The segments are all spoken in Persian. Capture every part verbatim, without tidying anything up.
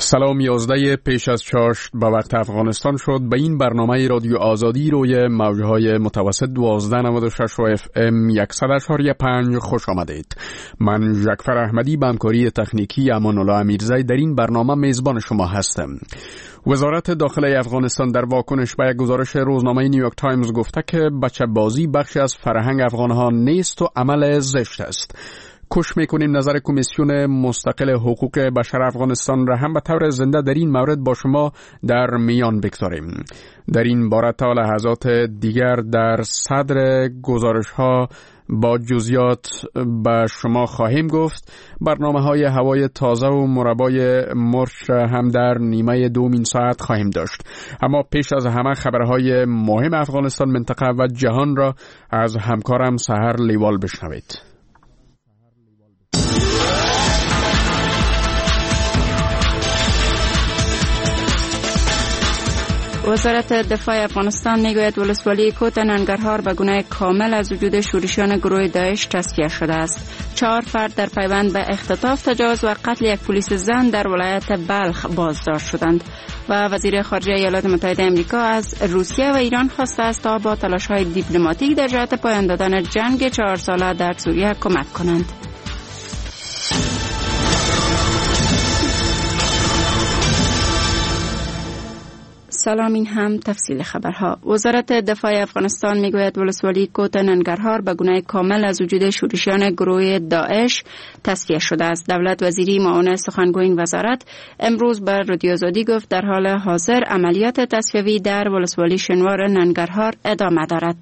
سلام، یازده پیش از چاشت به وقت افغانستان شد. به این برنامه رادیو آزادی روی موجهای متوسط دوازده نود و شش و اف ام صد اشاری پنج خوش آمدید. من جعفر احمدی به همکاری تکنیکی امان الله امیرزی در این برنامه میزبان شما هستم. وزارت داخله افغانستان در واکنش به یک گزارش روزنامه نیویورک تایمز گفته که بچه بازی بخشی از فرهنگ افغانها نیست و عمل زشت است. کوشش میکنیم نظر کمیسیون مستقل حقوق بشر افغانستان را هم به طور زنده در این مورد با شما در میان بگذاریم. در این باره تا لحظات دیگر در صدر گزارش ها با جزئیات به شما خواهیم گفت. برنامه های هوای تازه و مربای مرچ هم در نیمه دومین ساعت خواهیم داشت. اما پیش از همه خبرهای مهم افغانستان، منطقه و جهان را از همکارم سحر لیوال بشنوید. وزارت دفاع افغانستان میگوید ولسوالی کوت ننگرهار به گونه کامل از وجود شورشیان گروه داعش تصفیه شده است. چهار فرد در پیوند به اختطاف، تجاوز و قتل یک پلیس زن در ولایت بلخ بازداشت شدند. و وزیر خارجه ایالات متحده آمریکا از روسیه و ایران خواسته است تا با تلاش‌های دیپلماتیک در جهت پایان دادن جنگ چهار ساله در سوریه کمک کنند. سلام، این هم تفصیل خبرها. وزارت دفاع افغانستان میگوید ولسوالی کوت ننگرهار به گونه کامل از وجود شورشیان گروه داعش تصفیه شده است. دولت وزیری معاون سخنگوی این وزارت امروز به رادیو آزادی گفت در حال حاضر عملیات تصفیوی در ولسوالی شنوار ننگرهار ادامه دارد.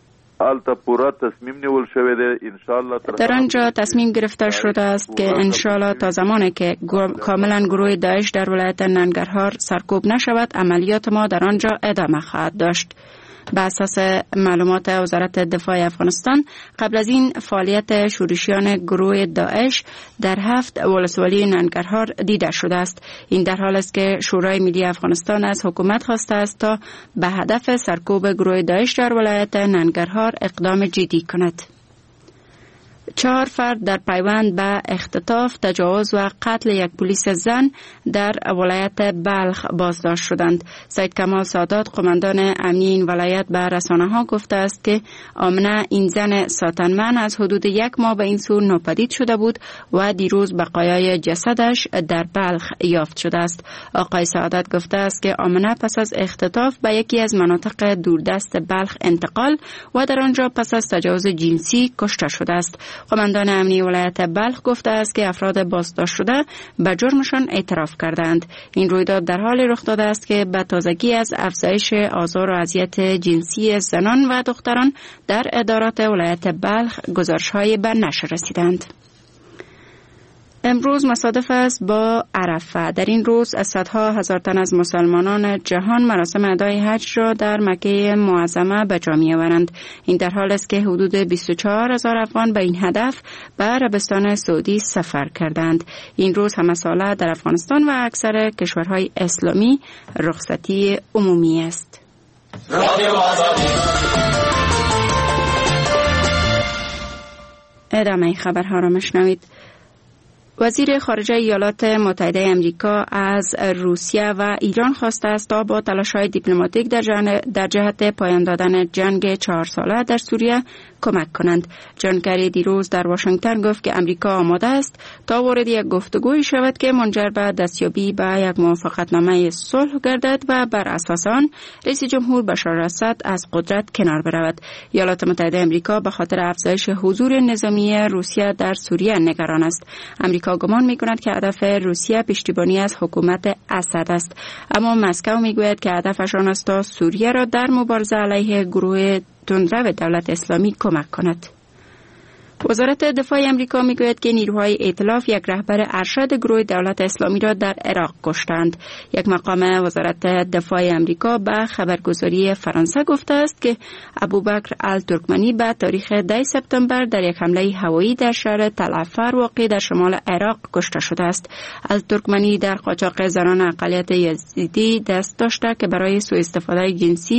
در آنجا تصمیم گرفته شده است که انشالله تا زمانی که کاملا گروه داعش در ولایت ننگرهار سرکوب نشود، عملیات ما در آنجا ادامه خواهد داشت. به اساس معلومات وزارت دفاع افغانستان، قبل از این فعالیت شورشیان گروه داعش در هفت ولسوالی ننگرهار دیده شده است. این در حال است که شورای ملی افغانستان از حکومت خواسته است تا به هدف سرکوب گروه داعش در ولایت ننگرهار اقدام جدی کند. چهار فرد در پیوند به اختطاف، تجاوز و قتل یک پلیس زن در ولایت بلخ بازداشت شدند. سید کمال سادات، قماندان امنی این ولایت، به رسانه‌ها گفته است که آمنه، این زن ساتنمن، از حدود یک ماه به این سو ناپدید شده بود و دیروز بقایای جسدش در بلخ یافت شده است. آقای سعادت گفته است که آمنه پس از اختطاف به یکی از مناطق دوردست بلخ انتقال و در آنجا پس از تجاوز جنسی کشته شده است. قماندان امنی ولایت بلخ گفته است که افراد بازداشت شده به جرمشان اعتراف کردند. این رویداد در حالی رخ داده است که به تازگی از افزایش آزار و اذیت جنسی زنان و دختران در ادارات ولایت بلخ گزارش‌های به نشر رسیدند. امروز مصادف است با عرفه. در این روز از صدها هزار تن از مسلمانان جهان مراسم ادای حج را در مکه معظمه به جا می‌آورند. این در حال است که حدود بیست و چهار هزار افغان به این هدف به عربستان سعودی سفر کردند. این روز همه ساله در افغانستان و اکثر کشورهای اسلامی رخصتی عمومی است. ادامه خبرها را میشنوید. وزیر خارجه ایالات متحده آمریکا از روسیه و ایران خواسته است تا با تلاش‌های دیپلماتیک در, در جهت پایان دادن جنگ چهار ساله در سوریه کمک کنند. جان کری دیروز در واشنگتن گفت که امریکا آماده است تا وارد یک گفتگوی شود که منجر به دستیابی به یک موافقتنامه صلح گردد و بر اساس آن رئیس جمهور بشار الاسد از قدرت کنار برود. ایالات متحده آمریکا به خاطر افزایش حضور نظامی روسیه در سوریه نگران است. امریکا گمان می‌کند که هدف روسیه پشتیبانی از حکومت اسد است، اما مسکو می‌گوید که هدفش آن است تا سوریه را در مبارزه علیه گروه تندرو دولت اسلامی کمک کند. وزارت دفاع آمریکا میگوید که نیروهای ائتلاف یک رهبر ارشد گروه دولت اسلامی را در عراق کشتند. یک مقام وزارت دفاع آمریکا به خبرگزاری فرانسه گفته است که ابوبکر الترکمنی به تاریخ ده سپتامبر در یک حمله هوایی در شهر تل عفر واقع در شمال عراق کشته شده است. الترکمنی در قاچاق زنان اقلیت یزیدی دست داشته که برای سوء استفاده جنسی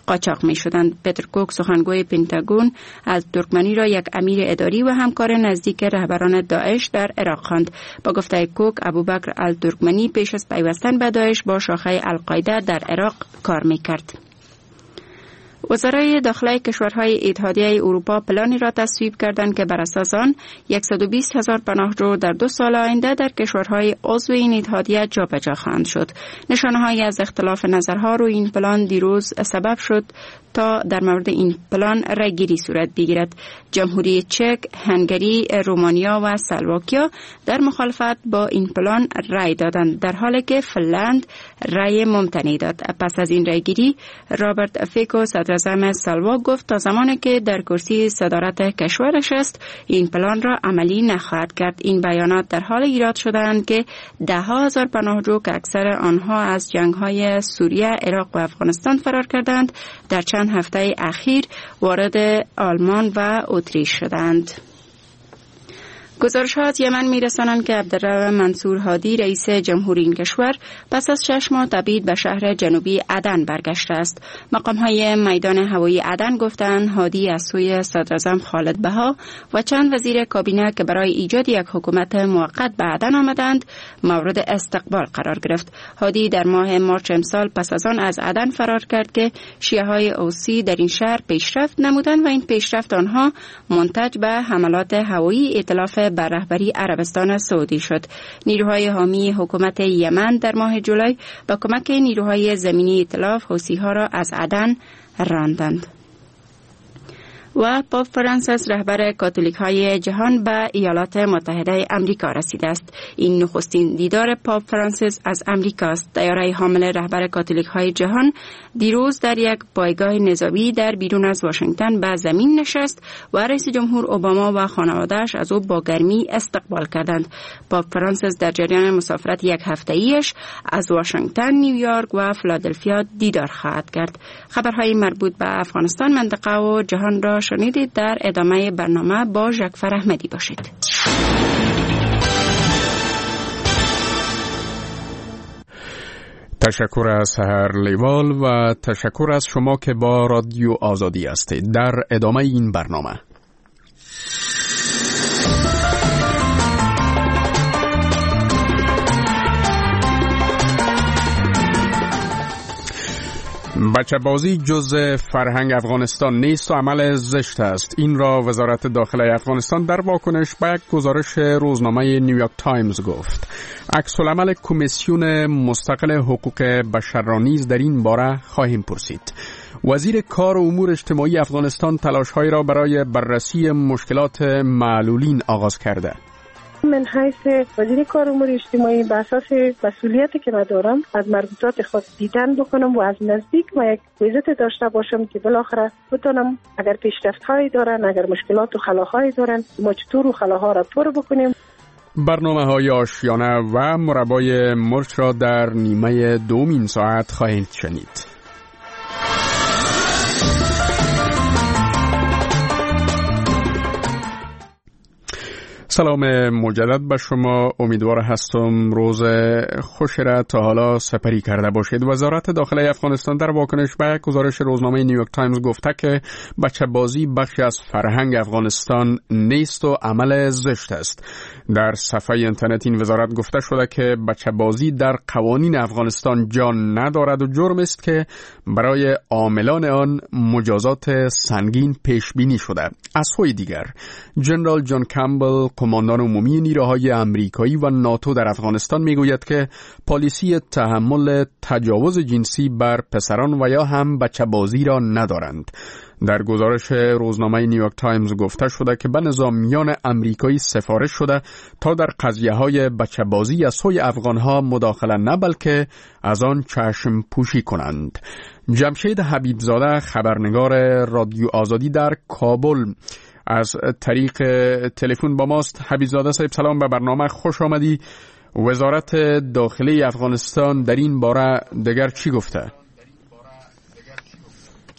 قاچاق می شدند. پتر کوک سخنگوی پنتاگون از ترکمنی را یک امیر اداری و همکار نزدیک رهبران داعش در عراق خواند. با گفته کوک، ابوبکر الترکمنی پیش از پیوستن به داعش با شاخه القاعده در عراق کار می کرد. وزرای داخلی کشورهای اتحادیه اروپا پلانی را تصویب کردند که بر اساس آن صد و بیست هزار پناهجو در دو سال آینده در کشورهای عضو این اتحادیه جابجا خواهند شد. نشانه‌هایی از اختلاف نظرها روی این پلان دیروز سبب شد تا در مورد این پلان رأیگیری صورت بگیرد. جمهوری چک، هنگری، رومانیا و اسلواکیا در مخالفت با این پلان رأی دادند، در حالی که فنلند رأی ممتنع داد. پس از این رأیگیری، رابرت فیکو صدر اعظم اسلواک گفت تا زمانی که در کرسی صدارت کشورش است این پلان را عملی نخواهد کرد. این بیانات در حال ایراد شدند که ده ها هزار پناهجو که اکثر آنها از جنگ‌های سوریه، عراق و افغانستان فرار کردند در چند هفته اخیر وارد آلمان و اتریش شدند. گزارش ها از یمن می رسانند که عبدالرب منصور هادی رئیس جمهوری این کشور پس از شش ماه تبعید به شهر جنوبی عدن برگشته است. مقام های میدان هوایی عدن گفتند هادی از سوی صدر اعظم خالد بها و چند وزیر کابینه که برای ایجاد یک حکومت موقت به عدن آمدند مورد استقبال قرار گرفت. هادی در ماه مارچ امسال پس از آن از عدن فرار کرد که شیعه های اوسی در این شهر پیشرفت نمودند و این پیشرفت آنها منتج به حملات هوایی ائتلاف بر رهبری عربستان سعودی شد. نیروهای حامی حکومت یمن در ماه جولای با کمک نیروهای زمینی ائتلاف حوثی‌ها را از عدن راندند. و پاپ فرانسیس رهبر کاتولیک های جهان به ایالات متحده امریکا رسیده است. این نخستین دیدار پاپ فرانسیس از امریکا است. طیاره حامل رهبر کاتولیک های جهان دیروز در یک پایگاه نظامی در بیرون از واشنگتن به زمین نشست و رئیس جمهور اوباما و خانواده‌اش از او با گرمی استقبال کردند. پاپ فرانسیس در جریان مسافرت یک هفته‌ایش از واشنگتن، نیویورک و فیلادلفیا دیدار خواهد کرد. خبرهای مربوط به افغانستان، منطقه و جهان را شنیدید. در ادامه برنامه با ژکفر احمدی باشید. تشکر از سحر لیوال و تشکر از شما که با رادیو آزادی هستید. در ادامه این برنامه بچه بازی جز فرهنگ افغانستان نیست و عمل زشت است. این را وزارت داخله افغانستان در واکنش به یک گزارش روزنامه نیویورک تایمز گفت. عکس العمل کمیسیون مستقل حقوق بشر را نیز در این باره خواهیم پرسید. وزیر کار و امور اجتماعی افغانستان تلاش‌هایی را برای بررسی مشکلات معلولین آغاز کرده. من حیث وزیر کار امور اجتماعی به اساس مسئولیتی که من دارم از مربوطات خود دیدن بکنم و از نزدیک و یک ویزیت داشته باشم که بالاخره بتونم اگر پیشرفت‌هایی دارن، اگر مشکلات و خلاهایی دارن، ما چطور خلاها را پر بکنیم. برنامه‌های آشیانه و مربای مرچ را در نیمه دومین ساعت خواهید شنید. سلام مجدد به شما، امیدوار هستم روز خوش را تا حالا سپری کرده باشید. وزارت داخله افغانستان در واکنش به گزارش روزنامه نیویورک تایمز گفته که بچه بازی بخشی از فرهنگ افغانستان نیست و عمل زشت است. در صفحه اینترنت این وزارت گفته شده که بچه بازی در قوانین افغانستان جان ندارد و جرم است که برای عاملان آن مجازات سنگین پیش بینی شده. از سوی دیگر جنرال جان کامبل، کماندان عمومی نیروهای امریکایی و ناتو در افغانستان میگوید که پالیسی تحمل تجاوز جنسی بر پسران و یا هم بچه بازی را ندارند. در گزارش روزنامه نیویورک تایمز گفته شده که به نظامیان امریکایی سفارش شده تا در قضیه های بچه بازی از سوی افغانها مداخله نه بلکه از آن چشم پوشی کنند. جمشید حبیبزاده، خبرنگار رادیو آزادی در کابل، از طریق تلفن با ماست. حبیبزاده صاحب سلام، به برنامه خوش آمدی. وزارت داخلی افغانستان در این باره دیگر چی گفته؟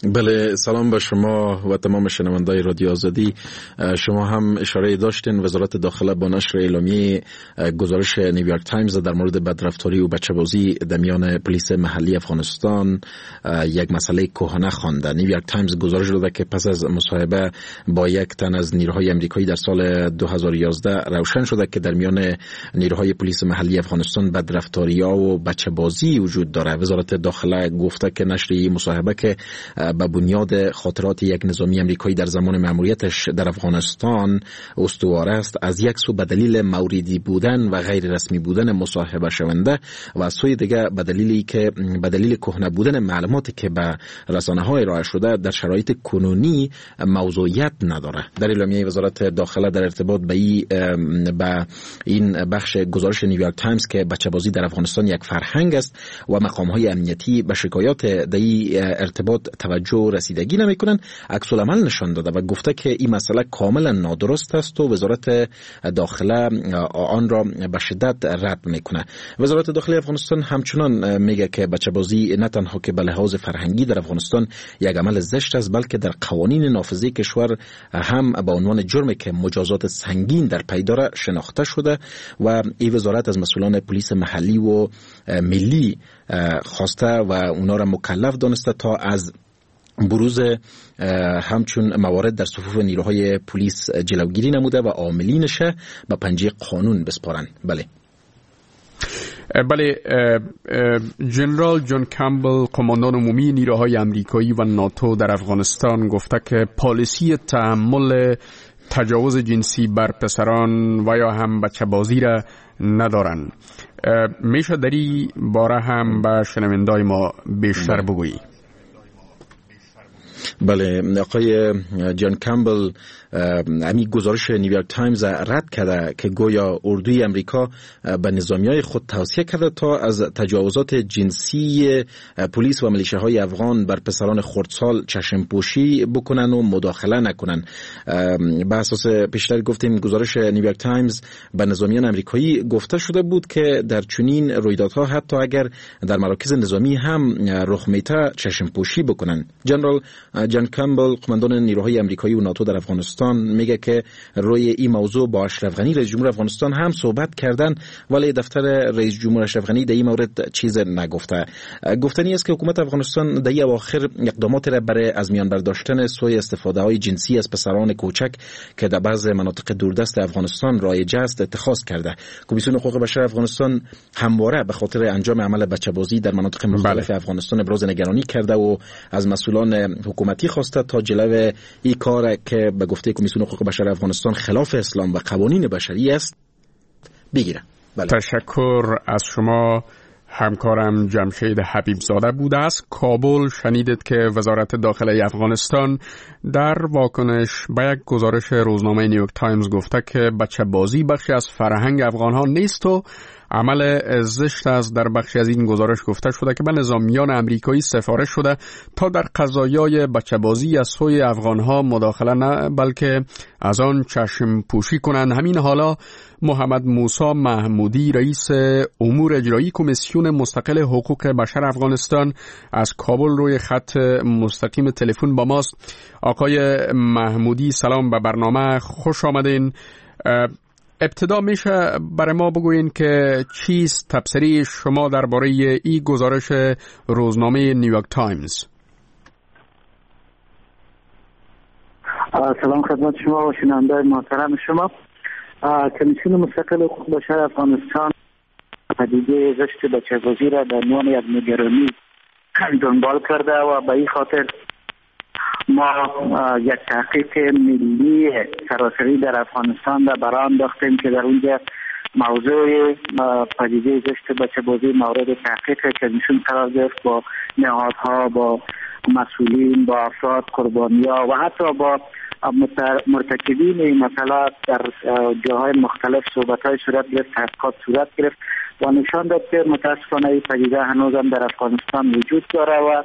بله، سلام به شما و تمام شنوندای رادیو آزادی. شما هم اشاره داشتین وزارت داخله با نشر اعلامیه گزارش نیویورک تایمز در مورد بدرفتاری و بچه‌بازی در میان پلیس محلی افغانستان یک مسئله کهنه خوانده. نیویورک تایمز گزارش داده که پس از مصاحبه با یک تن از نیروهای آمریکایی در سال دو هزار و یازده روشن شده که در میان نیروهای پلیس محلی افغانستان بدرفتاری‌ها و بچه‌بازی وجود داره. وزارت داخله گفته که نشر این مصاحبه که به بنیاد خاطرات یک نظامی آمریکایی در زمان مأموریتش در افغانستان استوار است، از یک سو به دلیل موردی بودن و غیر رسمی بودن مصاحبه شونده و از سوی دیگر به دلیلی که به دلیل کهنه بودن معلوماتی که به رسانه‌های ارائه شده در شرایط کنونی موضوعیت نداره. در اعلامیه وزارت داخله در ارتباط به این به این بخش گزارش نیویورک تایمز که بچه‌بازی در افغانستان یک فرهنگ است و مقام‌های امنیتی به شکایات در این ارتباط توجه رسیدگی نمی‌کنند، عکس العمل نشان داده و گفته که این مسئله کاملا نادرست است و وزارت داخله آن را به شدت رد میکنه. وزارت داخله افغانستان همچنان میگه که بچه‌بازی نه تنها که به لحاظ فرهنگی در افغانستان یک عمل زشت است، بلکه در قوانین نافذه کشور هم به عنوان جرمی که مجازات سنگین در پی داره شناخته شده و این وزارت از مسئولان پلیس محلی و ملی خواسته و اونا را مکلف دانسته تا از بروز همچون موارد در صفوف نیروهای پلیس جلوگیری نموده و عاملینش به پنجه قانون بسپارن. بله بله، جنرال جان کامبل قماندان عمومی نیروهای امریکایی و ناتو در افغانستان گفته که پالیسی تحمل تجاوز جنسی بر پسران و یا هم بچه‌بازی را ندارن. میشه در این باره هم به شنوندای ما بیشتر بگویی؟ بله، آقای جان کامبل امی گزارش نیویورک تایمز رد کرده که گویا اردوی امریکا به نظامیای خود توصیه کرده تا از تجاوزات جنسی پلیس و ملیشه‌های افغان بر پسران خردسال چشم پوشی بکنن و مداخله نکنن. به اساس پیشتر گفتیم گزارش نیویورک تایمز به نظامیان امریکایی گفته شده بود که در چنین رویدادها حتی اگر در مراکز نظامی هم رخ میته چشم پوشی بکنن. جنرال جان کامبل قماندان نیروهای امریکایی و ناتو در افغانستان میگه که روی این موضوع با اشرف غنی رئیس جمهور افغانستان هم صحبت کردن، ولی دفتر رئیس جمهور اشرف غنی در این مورد چیز نگفته. گفتنی است که حکومت افغانستان در این اواخر اقدامات را برای از میان برداشتن سوء استفاده های جنسی از پسران کوچک که در بعض مناطق دوردست افغانستان رایج است اتخاذ کرده. کمیسیون حقوق بشر افغانستان همواره به خاطر انجام عمل بچه‌بازی در مناطق مختلف بله. افغانستان ابراز نگرانی کرده و از مسئولان حکومتی خواسته تا جلوی این کار که به گفته کمیسیون حقوق بشر افغانستان خلاف اسلام و قوانین بشری است بگیره. بله. تشکر از شما. همکارم جمشید حبیب زاده بوده است. کابل شنیدید که وزارت داخله افغانستان در واکنش به یک گزارش روزنامه نیویورک تایمز گفته که بچه بازی بخشی از فرهنگ افغان ها نیست و عمل زشت است. در بخشی از این گزارش گفته شده که به نظامیان امریکایی سفارش شده تا در قضایای بچه بازی از سوی افغان ها مداخله نه بلکه از آن چشم پوشی کنند. همین حالا محمد موسی محمودی رئیس امور اجرایی کمیسیون مستقل حقوق بشر افغانستان از کابل روی خط مستقیم تلفن با ماست. آقای محمودی سلام به برنامه، خوش آمدین. ابتدا میشه برای ما بگوین که چیست تبصره شما درباره این گزارش روزنامه نیویورک تایمز؟ سلام خدمت شما و شنوندگان محترم شما. کمیسیون مستقل حقوق بشر افغانستان پدیده زشت بچه‌بازی را به عنوان یک نگرانی دنبال کرده و به این خاطر ما یک تحقیق ملی سراسری در افغانستان را برای انداختیم که در اونجا موضوع پدیده زشت بچه‌بازی مورد تحقیق کمیسیون قرار گرفت، با نهادها، با مسئولین، با افراد قربانی‌ها و حتی با مرتکبین این مسئله در جاهای مختلف صحبت‌های صورت گرفت، تحقیقات صورت گرفت و نشان داد که متاسفانه این پدیده هنوز هم در افغانستان وجود داره و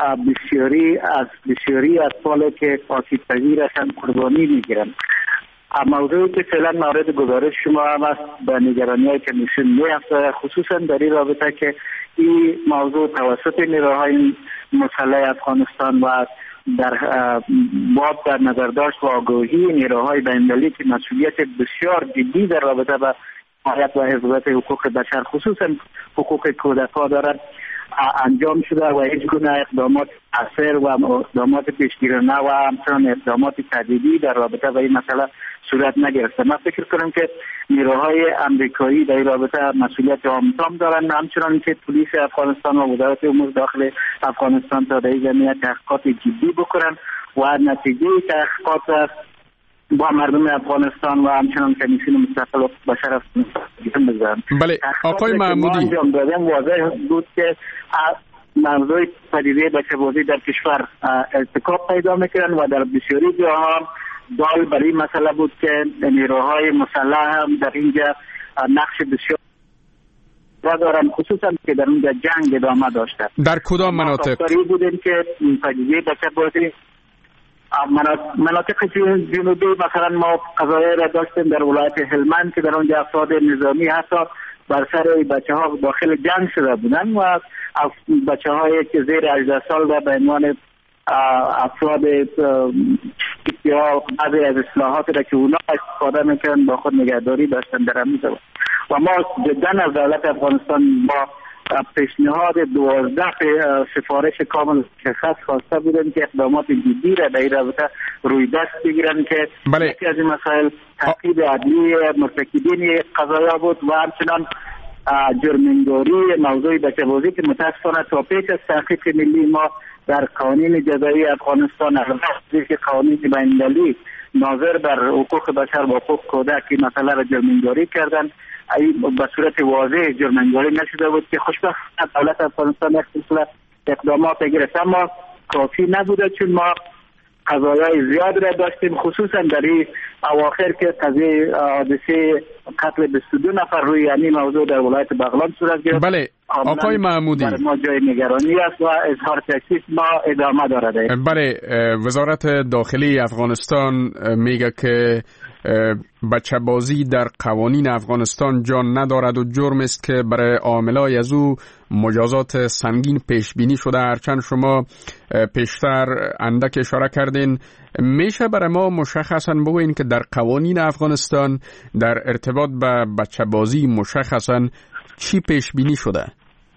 بسیاری از بسیاری اطفال که آسیب پذیر هستند قربانی میگیرند. موضوعی که فعلا مورد گزارش شما هم است به نگرانی های کمیسیون می‌افزاید، خصوصا در این رابطه که این موضوع توسط نیروهای مسلح افغانستان و در باب در نظر داشت و آگاهی نیروهای بین‌المللی که مسئولیت بسیار جدی در رابطه با حمایت و حفاظت حقوق بشر خصوصا حقوق کودکان دارد انجام شده و هیچ گونه اقدامات اثر و اقدامات پیشگیرانه و همچنان اقدامات تهدیدی در رابطه با این مسئله صورت نگرفته. من فکر کنم که نیروهای امریکایی در این رابطه مسئولیت تام دارند، همچنان که پلیس افغانستان و وزارت امور داخل افغانستان تا در این زمینه تحقیقات جدی بکنند و نتیجه تحقیقات با مردم افغانستان و همچنان کمیسیون مستقل بشر افغانستان بزنند. بله آقای محمودی، انجام دادن واضح بود که موضوع پدیده بچه‌بازی در کشور ارتکاب پیدا میکنن و در بسیاری جاها دال برای مسئله بود که نیروهای مسلح هم در اینجا نقش بسیار دارن، خصوصا که در اونجا جنگ ادامه داشته. در کدام مناطق؟ ما بودیم که پدیده بچه‌بازی مناطق جنوبی مثلا ما قضایای را داشتیم در ولایت هلمند که در اونجا افراد نظامی حتی بر سر بچه ها داخل جنگ شده بودن و بچه هایی که زیر هجده سال و به عنوان افراد یا بعضی از اصلاحات را که اونا استفاده میکنن با خود نگهداری داشتن در همین زمان و ما جدا از دولت افغانستان با پیشنهاد دوازده سفارش کامل شخص خواسته بودن که اقدامات جدی را در این رابطه روی دست بگیرن که بله. یکی از این مسائل تعقیب عدلی مرتکبین قضایا بود و همچنان جرمنگاری موضوع بچه‌بازی که متاسفانه تا پیش از تحقیق ملی ما در قوانین جزایی افغانستان البته که قوانین بین‌المللی ناظر بر حقوق بشر و حقوق کودک این مسئله را جرمنگاری کردن، این به صورت واضح جرمنگاری نشده بود که خوشبختانه دولت افغانستان اقدامات گرفت، اما کافی نبوده چون ما قضایای زیاد را داشتیم، خصوصا در این اواخر که قضیه حادثه قتل بیست و دو نفر روی یعنی موضوع در ولایت بغلان صورت گرفت. بله آقای محمودی، برای ما جای نگرانی است و اظهار تشویش ما ادامه دارد. بله وزارت داخلی افغانستان میگه که بچه بازی در قوانین افغانستان جان ندارد و جرم است که برای عاملای از او مجازات سنگین پیش بینی شده. هرچند شما پیشتر اندک اشاره کردین، میشه برای ما مشخصا بگوین که در قوانین افغانستان در ارتباط به بچه بازی مشخصا چی پیش بینی شده؟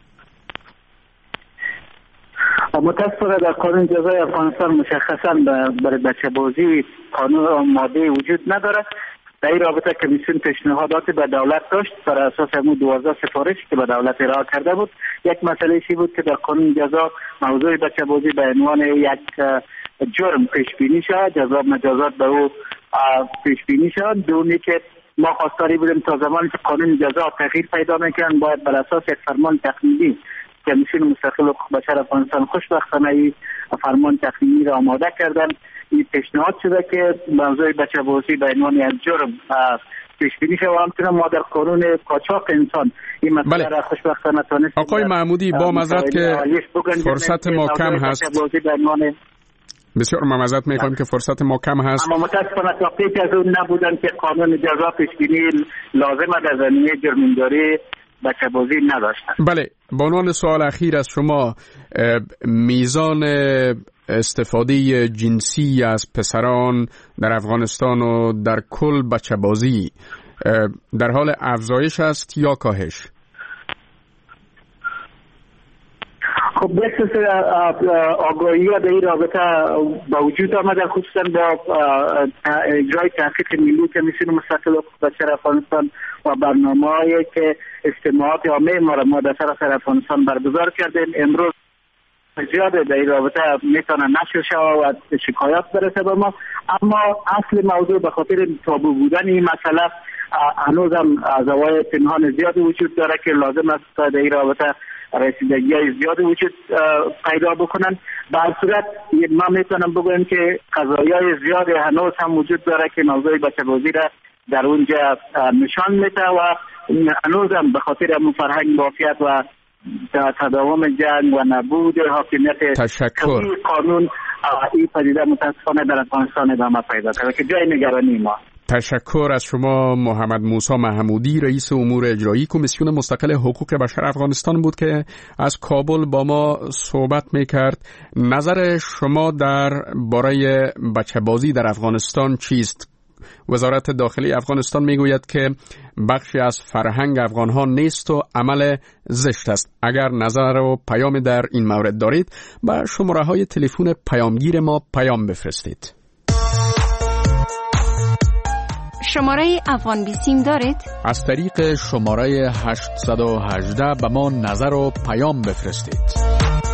متاسفانه در قانون جزای افغانستان مشخصا برای بچه بازی قانون ماده وجود ندارد. در این رابطه کمیسیون پیشنهادات به دولت داشت بر اساس همون دوازده سفارشی که به دولت ارائه کرده بود. یک مسئله چی بود که در قانون جزا موضوع بچه بازی به عنوان یک جرم پیش بینی شد، جزا مجازات به او پیش بینی شد. دومی که ما خواستاری بودیم تا زمانی که قانون جزا تغییر پیدا میکنن باید بر اساس یک فرمان تقنینی کمیسیون مستقل حقوق بشر افغانستان خوشبختانه این فرمان تقنینی را آماده کردن. این پیشنهاد شده که موضوع بچه بازی به عنوان یک جرم پیش بینی شود و همچنین ما در قانون قاچاق انسان این مسئله بله. را خوشبختانه تونستیم. آقای محمودی با معذرت که فرصت ما کم هست، بسیار معذرت میخوایم که فرصت ما کم هست، اما متاسفانه تا پیش از اون نبودن که قانون جزا پیش بینی لازمه در زمینه جرم‌داری بچه بازی نداشتن. بله، به عنوان سوال اخیر از شما، میزان استفاده جنسی از پسران در افغانستان و در کل بچه بازی در حال افزایش است یا کاهش؟ خب بسیار آگاهی ها در این رابطه با وجود آمده، خصوصا با اجرای تحقیق ملی کمیسیون مستقل حقوق بشر افغانستان و برنامه‌ای که اجتماعات عامه ما را ما در سراسر افغانستان برگزار کردیم. امروز زیاد در این رابطه میتونه نشر شود و شکایات برسه به ما، اما اصل موضوع به خاطر تابو بودن این مسئله هنوز هم زوایای پنهان زیاد وجود داره که لازم است در این رابطه رسیدگی های زیاد وجود پیدا بکنن. به هر صورت ما میتونم بگویم که قضایای زیاد هنوز هم وجود داره که موضوع بچه بازی را در اونجا نشان میده و هنوز هم به خاطر همون فرهنگ مافیت و تداوم جنگ و نبود حاکمیت قانون این پدیده متاسفانه در افغانستان ادامه پیدا کرده که جای نگرانی ما. تشکر از شما. محمد موسی محمودی، رئیس امور اجرایی کمیسیون مستقل حقوق بشر افغانستان بود که از کابل با ما صحبت میکرد. نظر شما در باره بچه‌بازی در افغانستان چیست؟ وزارت داخلی افغانستان میگوید که بخشی از فرهنگ افغانها نیست و عمل زشت است. اگر نظر و پیام در این مورد دارید با شماره های تلفن پیامگیر ما پیام بفرستید. شماره افغان بیسیم دارید؟ از طریق شماره هشت یک هشت به ما نظر و پیام بفرستید.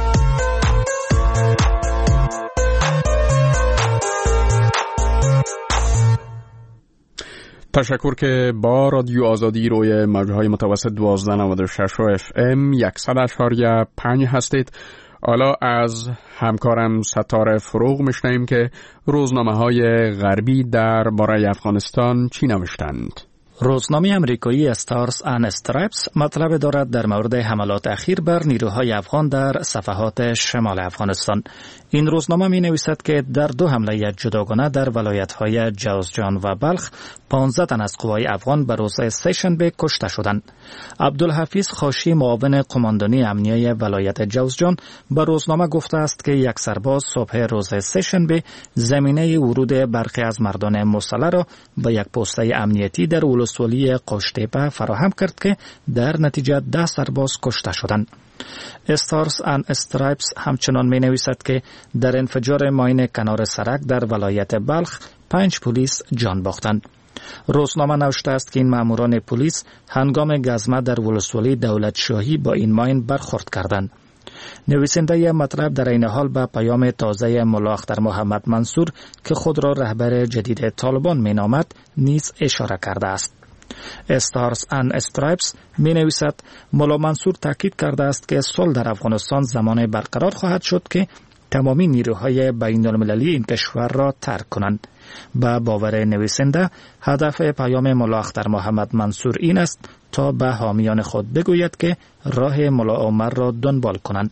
تشکر که با رادیو آزادی روی موجهای متوسط دوازده نود و شش و اف ام صد اشاریه پنج هستید. حالا از همکارم ستاره فروغ میشنیم که روزنامه های غربی در باره افغانستان چی نوشتند. روزنامه امریکایی استارز اند استرایپس مطلب دارد در مورد حملات اخیر بر نیروهای افغان در صفحات شمال افغانستان. این روزنامه می نویسد که در دو حمله جداگانه در ولایت‌های جوزجان و بلخ پانزده تن از قوای افغان به روز سه‌شنبه کشته شدند. عبدالحفیظ خاشی، معاون قماندانی امنیه ولایت جوزجان، به روزنامه گفته است که یک سرباز صبح روز سه‌شنبه زمینه ورود برخی از مردان مسلح را به یک پسته امنیتی در ولسوالی قشتیپه فراهم کرد که در نتیجه ده سرباز کشته شدند. استارز اند استرایپس همچنان می نویسد که در انفجار ماین کنار سرک در ولایت بلخ پنج پلیس جان باختند. روزنامه نوشته است که این ماموران پلیس هنگام گزمه در ولسوالی دولت شاهی با این ماین برخورد کردند. نویسنده مطلب در این حال به پیام تازه ملا اختر محمد منصور که خود را رهبر جدید طالبان می نامد نیز اشاره کرده است. استارز اند استرایپس می نویسد ملا منصور تاکید کرده است که صلح در افغانستان زمان برقرار خواهد شد که تمامی نیروهای بین المللی این کشور را ترک کنند. با باور نویسنده هدف پیام ملا اختر محمد منصور این است تا به حامیان خود بگوید که راه ملا عمر را دنبال کنند.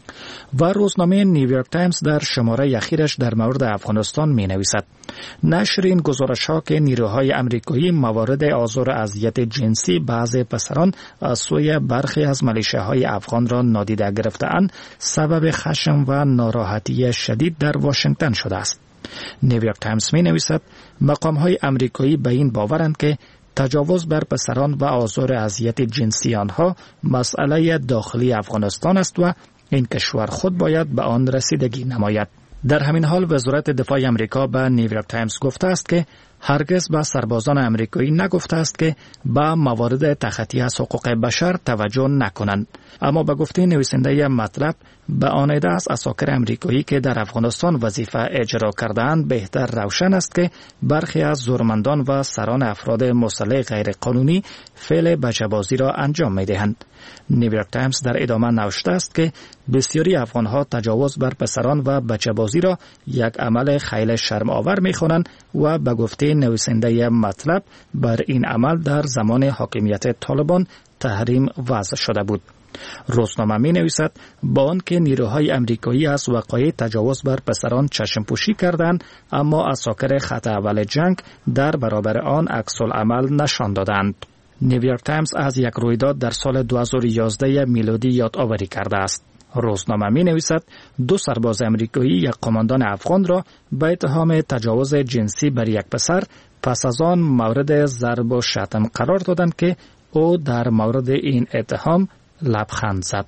و روزنامه نیویورک تایمز در شماره اخیرش در مورد افغانستان می نویسد نشر این گزارش ها که نیروهای امریکایی موارد آزار و اذیت جنسی بعض پسران از سوی برخی از ملیشه‌های افغان را نادیده گرفته‌اند سبب خشم و ناراحتی شدید در واشنگتن شده است. نیویورک تایمز می نویسد مقام های امریکایی به این باورند که تجاوز بر پسران و آزار و اذیت جنسی آنها مسئله داخلی افغانستان است و این کشور خود باید به آن رسیدگی نماید. در همین حال وزارت دفاع امریکا به نیویورک تایمز گفته است که هرگز به سربازان امریکایی نگفته است که به موارد تخطی از حقوق بشر توجه نکنند، اما به گفته نویسنده مطلب به آن عده از عساکر امریکایی که در افغانستان وظیفه اجرا کرده‌اند بهتر روشن است که برخی از زورمندان و سران افراد مسلح غیر قانونی فعل بچه‌بازی را انجام می‌دهند. نیویورک تایمز در ادامه نوشته است که بسیاری افغان‌ها تجاوز بر پسران و بچه‌بازی را یک عمل خیلی شرم‌آور می‌خوانند و به گفته نویسنده مطلب بر این عمل در زمان حاکمیت طالبان تحریم وضع شده بود. روزنامه می نویسد با آنکه نیروهای امریکایی از وقایع تجاوز بر پسران چشم پوشی کردند، اما عساکر خط اول جنگ در برابر آن عکس العمل نشان دادند. نیویورک تایمز از یک رویداد در سال دو هزار و یازده میلادی یادآوری کرده است. روزنامه می نویسد دو سرباز امریکایی یک قماندان افغان را به اتهام تجاوز جنسی بر یک پسر پس از آن مورد ضرب و شتم قرار دادند که او در مورد این اتهام لبخند زد.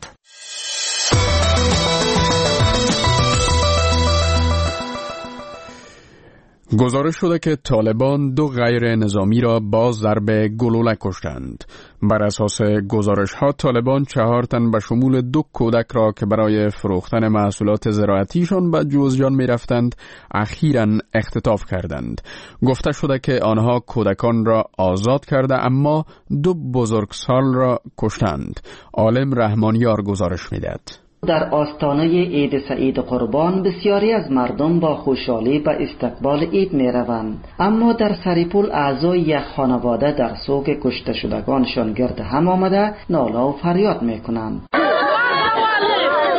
گزارش شده که طالبان دو غیر نظامی را با ضرب گلوله کشتند. بر اساس گزارش ها طالبان چهار تن به شمول دو کودک را که برای فروختن محصولات زراعتیشان به جوزجان می رفتند اخیراً اختطاف کردند. گفته شده که آنها کودکان را آزاد کرده اما دو بزرگسال را کشتند. عالم رحمانیار گزارش می دهد. در آستانه عید سعید قربان بسیاری از مردم با خوشحالی به استقبال عید می روند، اما در سریپول اعضای یک خانواده در سوگ کشته شدگانشان گرد هم آمده ناله و فریاد می کنند.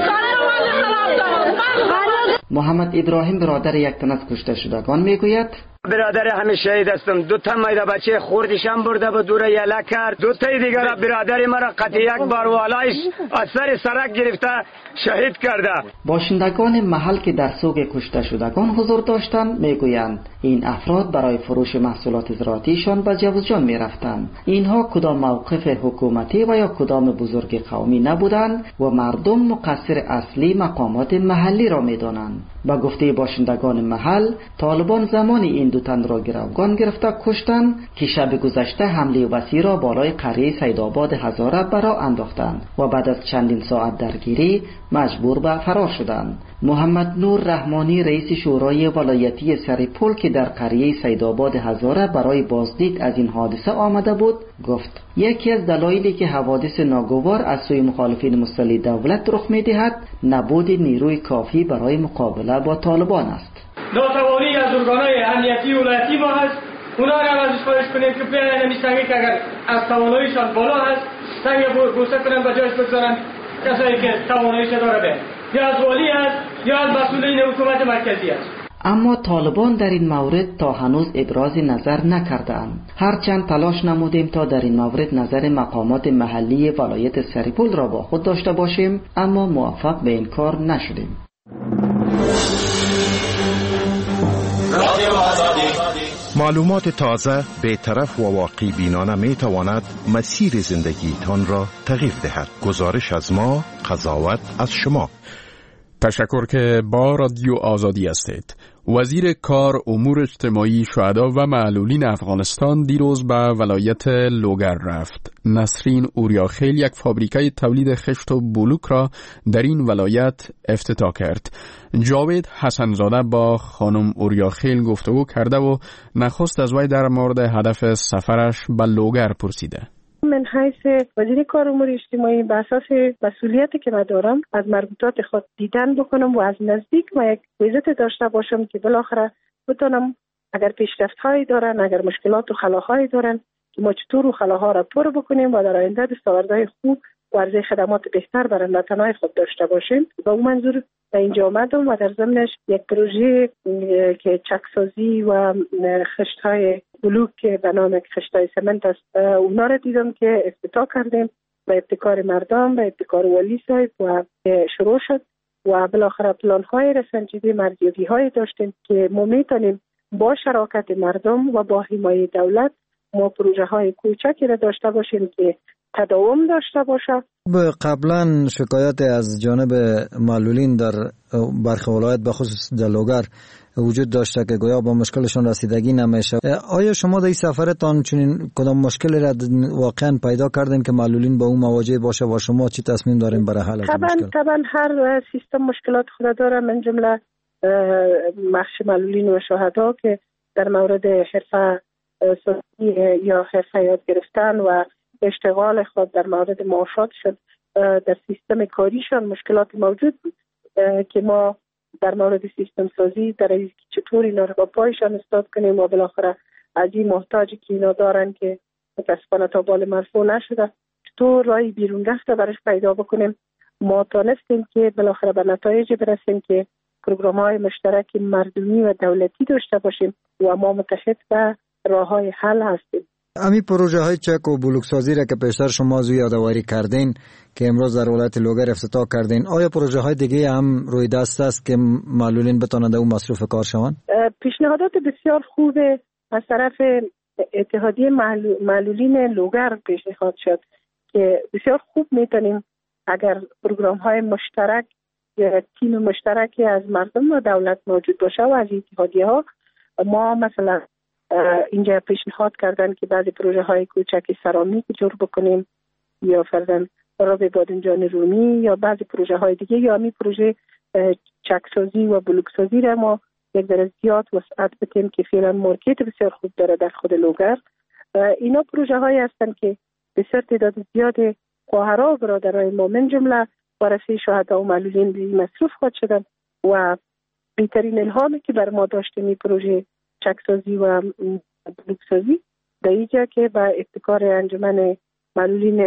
محمد ابراهیم برادر یک تن از کشته شدگان می گوید برادر همه شهید هستم. دو تا مایده بچه خوردشم برده به دور یله کرد. دو تا دیگر برادر مرا قطع یک بار والایش از سر سرک گرفته شهید کرده. باشندگان محل که در سوگ کشته شدگان حضور داشتند میگویند این افراد برای فروش محصولات زراعتیشان به جوزجان میرفتند. اینها کدام موقف حکومتی و یا کدام بزرگ قومی نبودند و مردم مقصر اصلی مقامات محلی را میدانند. با گفته باشندگان محل، طالبان زمانی این دو تن را گروگان گرفته کشتند که شب گذشته حمله وسیع را بالای قریه سیدآباد هزاره برا انداختند و بعد از چندین ساعت درگیری مجبور به فرار شدند. محمد نور رحمانی رئیس شورای ولایتی سرپل که در قریه سیدآباد هزاره برای بازدید از این حادثه آمده بود گفت یکی از دلایلی که حوادث ناگوار از سوی مخالفین مسلح دولت رخ می‌دهد نبود نیروی کافی برای مقابله با طالبان است. ناتوانی از ارگان‌های امنیتی ولایتی ما هست. اونا را ازش خواهش کنیم که بیاین نمی‌سنگی که اگر از تواناییشان بالا هست سنگ بوسه کنن و جایش بگذارن کسایی که تواناییش داره به یا از والی هست یا از مسئولین حکومت مرکزی است. اما طالبان در این مورد تا هنوز ابراز نظر نکردند. هرچند تلاش نمودیم تا در این مورد نظر مقامات محلی ولایت سرپل را با خود داشته باشیم اما موفق به این کار نشدیم. معلومات تازه به طرف و واقعی بینانه می تواند مسیر زندگی تان را تغییر دهد. گزارش از ما، قضاوت از شما. تشکر که با رادیو آزادی هستید. وزیر کار، امور اجتماعی، شهدا و معلولین افغانستان دیروز به ولایت لوگر رفت. نسرین اوریاخیل یک فابریکه تولید خشت و بلوک را در این ولایت افتتاح کرد. جاوید حسنزاده با خانم اوریاخیل گفتگو کرده و نخست از وی در مورد هدف سفرش به لوگر پرسیده. من حیث وزیر کار و امور اجتماعی به اساس مسئولیتی که من دارم از مربوطات خود دیدن بکنم و از نزدیک ما یک ویزیت داشته باشم که بالاخره بتونم اگر پیشرفت‌هایی دارن، اگر مشکلات و خلاهایی دارن که ما چطور خلاها را پر بکنیم و در آینده دستاوردهای خوب و عرضه خدمات بهتر برای وطنهای خود داشته باشیم. با اون منظور به اینجا آمدم و در ضمنش یک پروژه که چکسازی و خشت‌های بلوک که به نام خشت‌های سمنت است اونا را دیدم که افتتاح کردیم به ابتکار مردم، به ابتکار ولی صاحب و شروع شد و بالاخره پلان‌های رسانجیدی مرجعیت‌های داشتیم که ما می‌تونیم با شراکت مردم و با حمایت دولت ما پروژه‌های کوچکی را داشته باشیم که تداوم داشته باشه. قبلا شکایت از جانب معلولین در برخی ولایت به خصوص در لوگر وجود داشته که گویا با مشکلشون رسیدگی نمیشه. آیا شما در این سفرتان چنین کدام مشکلی را واقعا پیدا کردین که معلولین با اون مواجه باشه و شما چی تصمیم دارین برای حل از مشکل؟ طبعا هر سیستم مشکلات خود داره، من جمله بخش معلولین و شهدا که در مورد حرفه یا حرفه یاد گرفتن و اشتغال خود در مورد معاشات شد در سیستم کاریشان مشکلات موجود بود که ما در مورد سیستم سازی در این چطور اینا رو با پایشان استاد کنیم و بالاخره از این محتاجی که اینا دارن که متاسفانه تا بال مرفوع نشده چطور راهی بیرون رفته برش پیدا بکنیم. ما تانستیم که بالاخره به نتایج برسیم که پروگرام های مشترک مردمی و دولتی داشته باشیم و ما متحد به راه های حل هستیم. امی پروژه های چک و بلوک سازی را که پیشتر شما زوی یادآوری کردین که امروز در ولایت لوگر افتتاح کردین، آیا پروژه های دیگه هم روی دست است که معلولین بتوانند او مصروف کار شوند؟ پیشنهادات بسیار خوب از طرف اتحادیه معلولین لوگر پیشنهاد شد که بسیار خوب میتونیم اگر پروگرام های مشترک یا تیم مشترکی از مردم و دولت موجود باشه و از اتحادیه ها، ما مثلا اینجا پیشنهاد کردن که بعضی پروژه های کوچک سرامیک جور بکنیم یا فرضاً راب بادنجان رومی یا بعضی پروژه های دیگه یا می پروژه چکسازی و بلوکسازی را ما یک درجه زیاد وسعت بدیم که فعلا مارکت بسیار خوب داره در خود لوگر. اینا پروژه هایی هستند که بسیار تعداد زیاد خواهرها و برادرای ما من جمله ورثه شهدا و معلولین به مصروف خود شدن و بهترین الهامی که بر ما داشتیم این پروژه چکسازی و بلوکسازی در اینجا که با ابتکار انجمن معلولین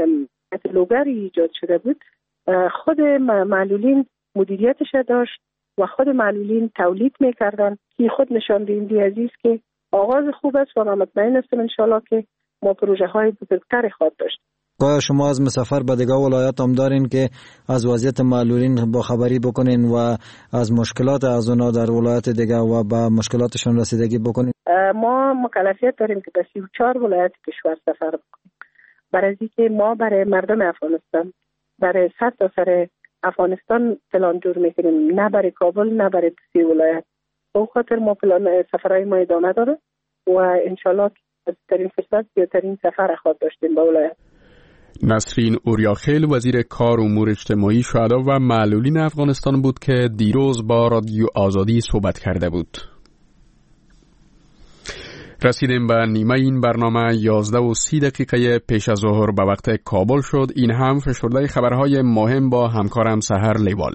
لوگر ایجاد شده بود. خود معلولین مدیریتش داشت و خود معلولین تولید میکردن که خود نشان دهنده عزیز که آغاز خوب است و من مطمئن هستم انشالله که ما پروژه های بزرگتر خواهد داشت. آیا شما از مسافر به دیگه ولایات هم دارین که از وضعیت معلولین با خبری بکنین و از مشکلات از اونا در ولایات دیگه و با مشکلاتشون رسیدگی بکنین؟ ما مکلفیت داریم که به سی و چهار ولایت کشور سفر بکنیم، برای اینکه ما برای مردم افغانستان، برای سر تا سر افغانستان پلان جور میکنیم، نه برای کابل نه برای سی ولایت. به خاطر ما پلان سفرهای ما ادامه داره و انشالله ترین فرصت بیاترین سفر خواهد داشتیم به ولایت. نسرین اوریاخیل وزیر کار امور اجتماعی شهدا و معلولین افغانستان بود که دیروز با رادیو آزادی صحبت کرده بود. رسیدیم به نیمه این برنامه. یازده و سی دقیقه پیش از ظهر به وقت کابل شد. این هم فشرده خبرهای مهم با همکارم سحر لیوال.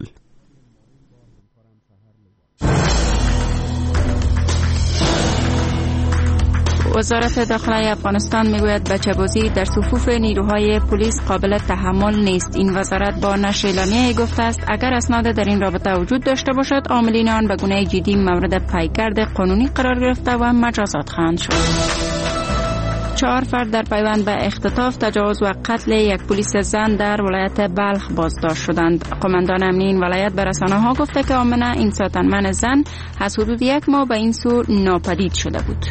وزارت داخلی افغانستان میگوید بچه‌بازی در صفوف نیروهای پلیس قابل تحمل نیست. این وزارت با نشر اعلامیه‌ای گفته است اگر اسناد در این رابطه وجود داشته باشد عاملین آن به گونه جدی مورد پیگرد قانونی قرار گرفته و مجازات خواهند شد. چهار فرد در پیوند به اختطاف، تجاوز و قتل یک پلیس زن در ولایت بلخ بازداشت شدند. قماندان امنی این ولایت به رسانه‌ها گفته که آمنه این ساتنمن زن از حدود یک ماه به این سو ناپدید شده بود.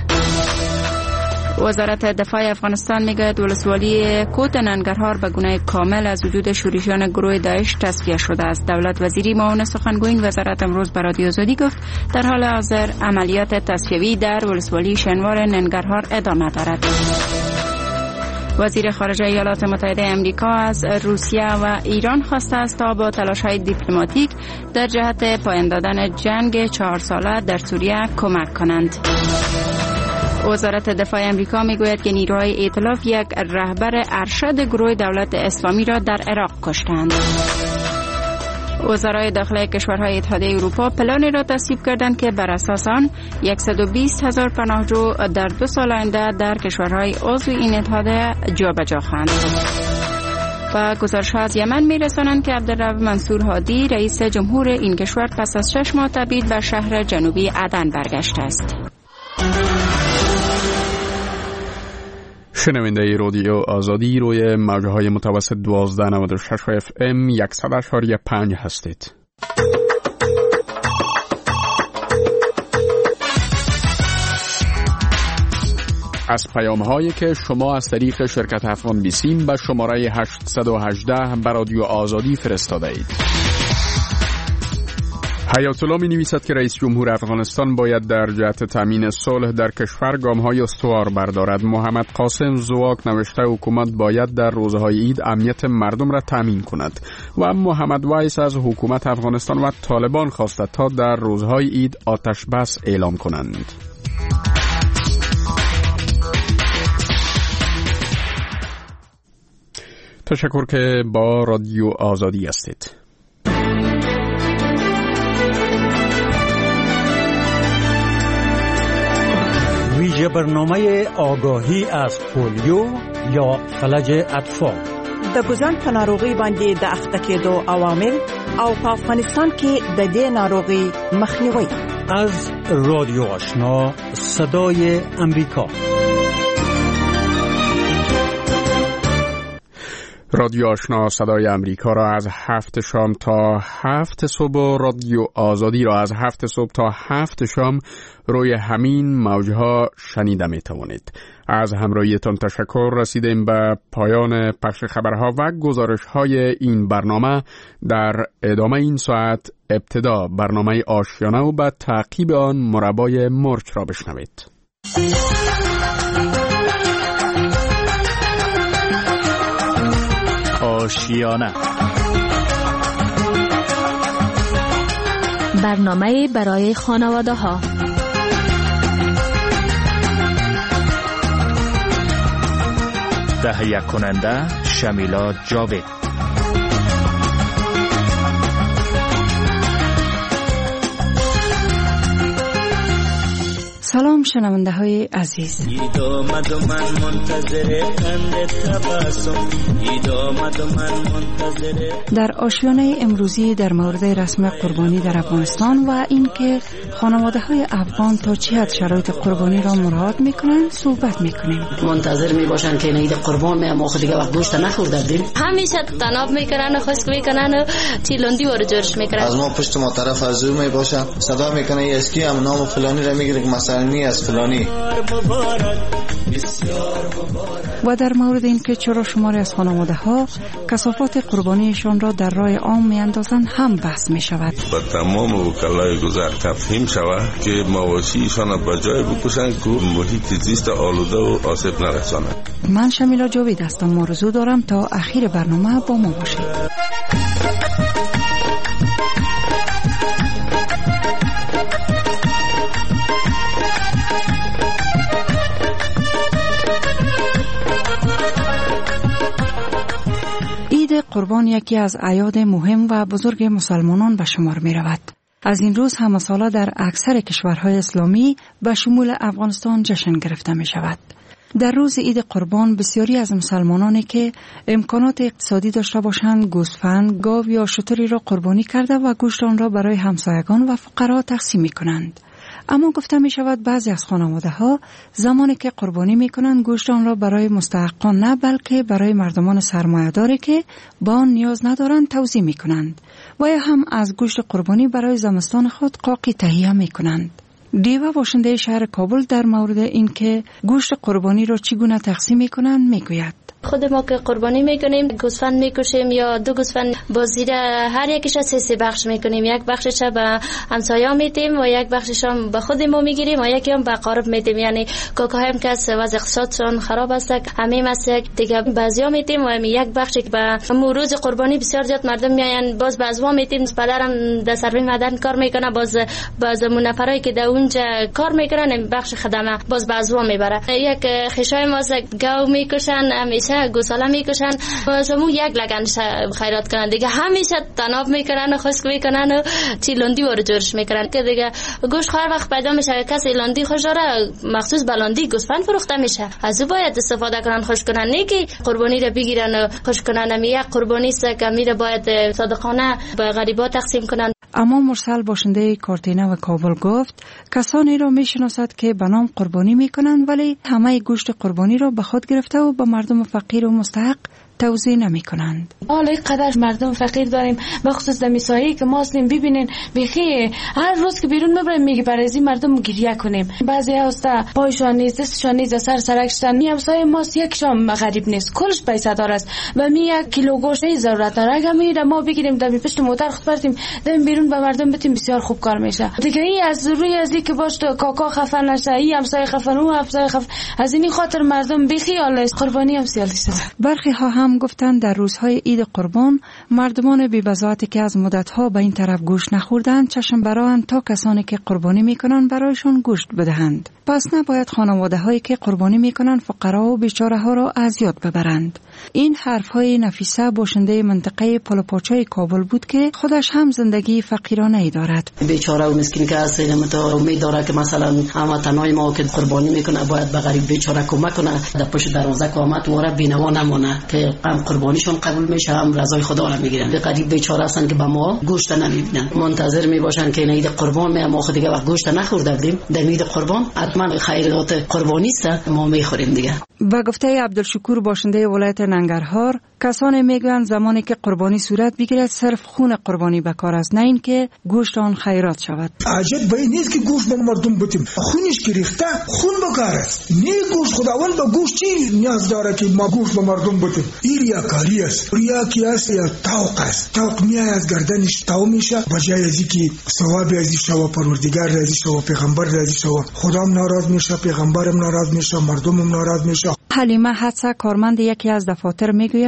وزارت دفاع افغانستان میگوید ولسوالی کوت ننگرهار به گونه کامل از وجود شورشیان گروه داعش تصفیه شده است. دولت وزیری معاون سخنگوی این وزارت امروز به رادیو آزادی گفت در حال حاضر عملیات تصفیه‌ای در ولسوالی شنوار ننگرهار ادامه دارد. وزیر خارجه ایالات متحده آمریکا از روسیه و ایران خواسته است تا با تلاش‌های دیپلماتیک در جهت پایان دادن جنگ چهار ساله در سوریه کمک کنند. وزارت دفاع آمریکا میگوید که نیروهای ائتلاف یک رهبر ارشد گروه دولت اسلامی را در عراق کشتند. وزرای داخلی کشورهای اتحادیه اروپا پلانی را تصویب کردند که بر اساس آن صد و بیست هزار پناهجو در دو سال آینده در کشورهای عضو این اتحادیه جابجا خواهند. و گزارش ها از یمن می رسانند که عبدالرب منصور هادی رئیس جمهور این کشور پس از شش ماه تبعید به شهر جنوبی عدن برگشته است. شنونده رادیو آزادی روی موجهای متوسط دوازده نود و شش اف ام صد و پنج هستید. از پیام هایی که شما از طریق شرکت افغان بیسیم به شماره هشت یک هشت به رادیو آزادی فرستاده اید. حیات الله می نویسد که رئیس جمهور افغانستان باید در جهت تامین صلح در کشور گام‌های استوار بردارد. محمد قاسم زواک نوشته حکومت باید در روزهای عید امنیت مردم را تامین کند. و محمد وایس از حکومت افغانستان و طالبان خواسته تا در روزهای عید آتش بس اعلام کنند. تشکر که با رادیو آزادی هستید. ویژه برنامه آگاهی از پولیو یا فلج اطفال. د ګوزن په ناروغي باندې د اخته کېدو عوامل او په افغانستان کې د دې ناروغي مخنیوي. از رادیو آشنا صدای امریکا. رادیو آشنا صدای امریکا را از هفت شام تا هفت صبح و رادیو آزادی را از هفت صبح تا هفت شام روی همین موجها شنیده می توانید. از همراهیتان تشکر. رسیدیم به پایان پخش خبرها و گزارش های این برنامه. در ادامه این ساعت ابتدا برنامه آشیانه و بعد تعقیب آن مربای مرچ را بشنوید. آشیانه، برنامه برای خانواده ها. تهیه کننده شمیلا جاوید. سلام سلام شنونده های عزیز. در آشیانه امروزی در مورد رسم قربانی در افغانستان و اینکه خانواده های افغان تا چه حد شرایط قربانی را مراعات میکنن صحبت میکنیم. منتظر میباشن که عید قربان می ما خود دیگه وقت گوشت نخورده بودیم. همیشه تناب میکنن و خشک میکنن و تیلندی وارد جورش میکنن. از ما پشت ما طرف از او میباشن صدا میکنه اسکی هم نام فلانی را میگیره که مثلا نی از فلانی. و در مورد اینکه چرا شماری از خانواده ها کثافات قربانیشان را در راه عام میاندازند هم بحث می شود. با تمام وکلای گذر تفهیم شود که مواشیشان را به جای بکشند که محیط زیست آلوده و آسیب نرساند. من شمیلا جاوید هستم. آرزو دارم تا اخیر برنامه با ما باشید. عید قربان یکی از اعیاد مهم و بزرگ مسلمانان به شمار می رود. از این روز همه ساله در اکثر کشورهای اسلامی به شمول افغانستان جشن گرفته می شود. در روز عید قربان بسیاری از مسلمانانی که امکانات اقتصادی داشته باشند گوسفند، گاو یا شتری را قربانی کرده و گوشت آن را برای همسایگان و فقرا تقسیم می کنند. اما گفته می شود بعضی از خانواده ها زمانی که قربانی می کنند گوشت آن را برای مستحقان نه بلکه برای مردمان سرمایه‌داری که با آن نیاز ندارند توزیع می کنند و یا هم از گوشت قربانی برای زمستان خود قاقی تهیه می کنند. دیوه باشنده شهر کابل در مورد اینکه گوشت قربانی را چگونه تقسیم می کنند می گوید. خود ما که قربانی میکنیم گوسفند میکشیم یا دو گوسفند با زیر هر یکیش سه سه بخش میکنیم. یک بخشش به همسایه میدیم و یک بخشش هم به خود ما میگیریم و یکی هم به قارب میدیم. یعنی کاکاهایم که از وضع اقتصادشون خراب است همین است دیگه بعضیا میدیم و یک بخشی که به روز قربانی بسیار زیاد مردم میاین باز بعضوا میدیم. پدرم در سرویس معدن کار میکنه باز باز نفرایی که در اونجا کار میکنن بخش خدمه باز بعضوا میبره. یک خشای ما گاو میکشن همیشه گوساله میکشن و شما یک لگن خیرات کنن دیگه همیشه تناب میکنن و خشک میکنن و تیلندی وارد جورش میکنن که دیگه گوشت هر وقت پیدا میشه کسی لاندی خوش داره مخصوص بلاندی گوسفند فروخته میشه از او باید استفاده کنن خوش کنن نه که قربانی رو بگیرن و خوش کنن. یک قربانی است که میره باید صادقانه به غریبا تقسیم کنن. اما مرسل باشنده کارتینه و کابل گفت کسانی را میشناسد که به نام قربانی میکنند ولی همه گوشت قربانی را به خود گرفته و به مردم فقیر و مستحق توزیع نمی کنند. حالا اینقدر مردم فقیر داریم به خصوص در میسایی که ما هستیم ببینین بخی هر روز که بیرون میبریم میگه برای این مردم گریه کنیم. بعضی هستا پایشان نیست دستشان نیست سر سرکشتن می همسایه ما یکشان غریب نیست کلش پیسه دار است و می یک کیلو گوشت ضرورت داره اگه میره ما بگیریم در پشت موتر خود بردیم دم بیرون به مردم بتیم بسیار خوب کار میشه دیگه. این از روی از اینکه باش کاکا خفن نشه این همسایه خفن اون همسایه خفن از این خاطر مردم بیخیال است قربانی هم سیالی شده. برخی ها هم گفتند در روزهای عید قربان مردمان بی‌بضاعتی که از مدتها به این طرف گوشت نخوردند چشم براند تا کسانی که قربانی میکنند برایشان گوشت بدهند. پس نباید خانواده هایی که قربانی میکنند فقرا و بیچاره ها را اذیت ببرند. این حرف های نفیسه باشنده منطقه پلوپاچای کابل بود که خودش هم زندگی فقیرانه ای دارد. بیچاره و مسکین که است اینم امید داره که مثلا همه تنهای ما که قربانی میکنه باید به غریب بیچاره کمک کنه در پشت دروازه قامت وره بینوا نمونه که هم قربانیشون قبول میشه هم رضای خدا را میگیرن. به غریب بیچاره هستن که به ما گوشت نمیبینن منتظر میباشن که عید قربان می ما خود دیگه وقت گوشت نخورده بودیم در عید قربان حتما خیرات قربانی است ما میخوریم دیگه. با گفته عبدالشکور باشنده ولایت ننگرهار کسانی میگویند زمانی که قربانی صورت بگیرد صرف خون قربانی به کار است نه اینکه گوشت آن خیرات شود. عجب به این نیست که گوشت به مردم بدیم خونش که ریخته خون به کار است نه گوشت. خداوند به گوشت چی نیاز داره که ما گوشت به مردم بدیم؟ این ریاکاری است. ریاکی است یا توق است. توق میاد از گردنش تو میشه بجای از اینکه ثواب از شوا پروردگار راضی شوا پیغمبر راضی شوا خدام ناراض میشه پیغمبرم ناراض میشه مردمم ناراض میشه. حلیمه حدسه کارمند یکی از دفاتر میگوید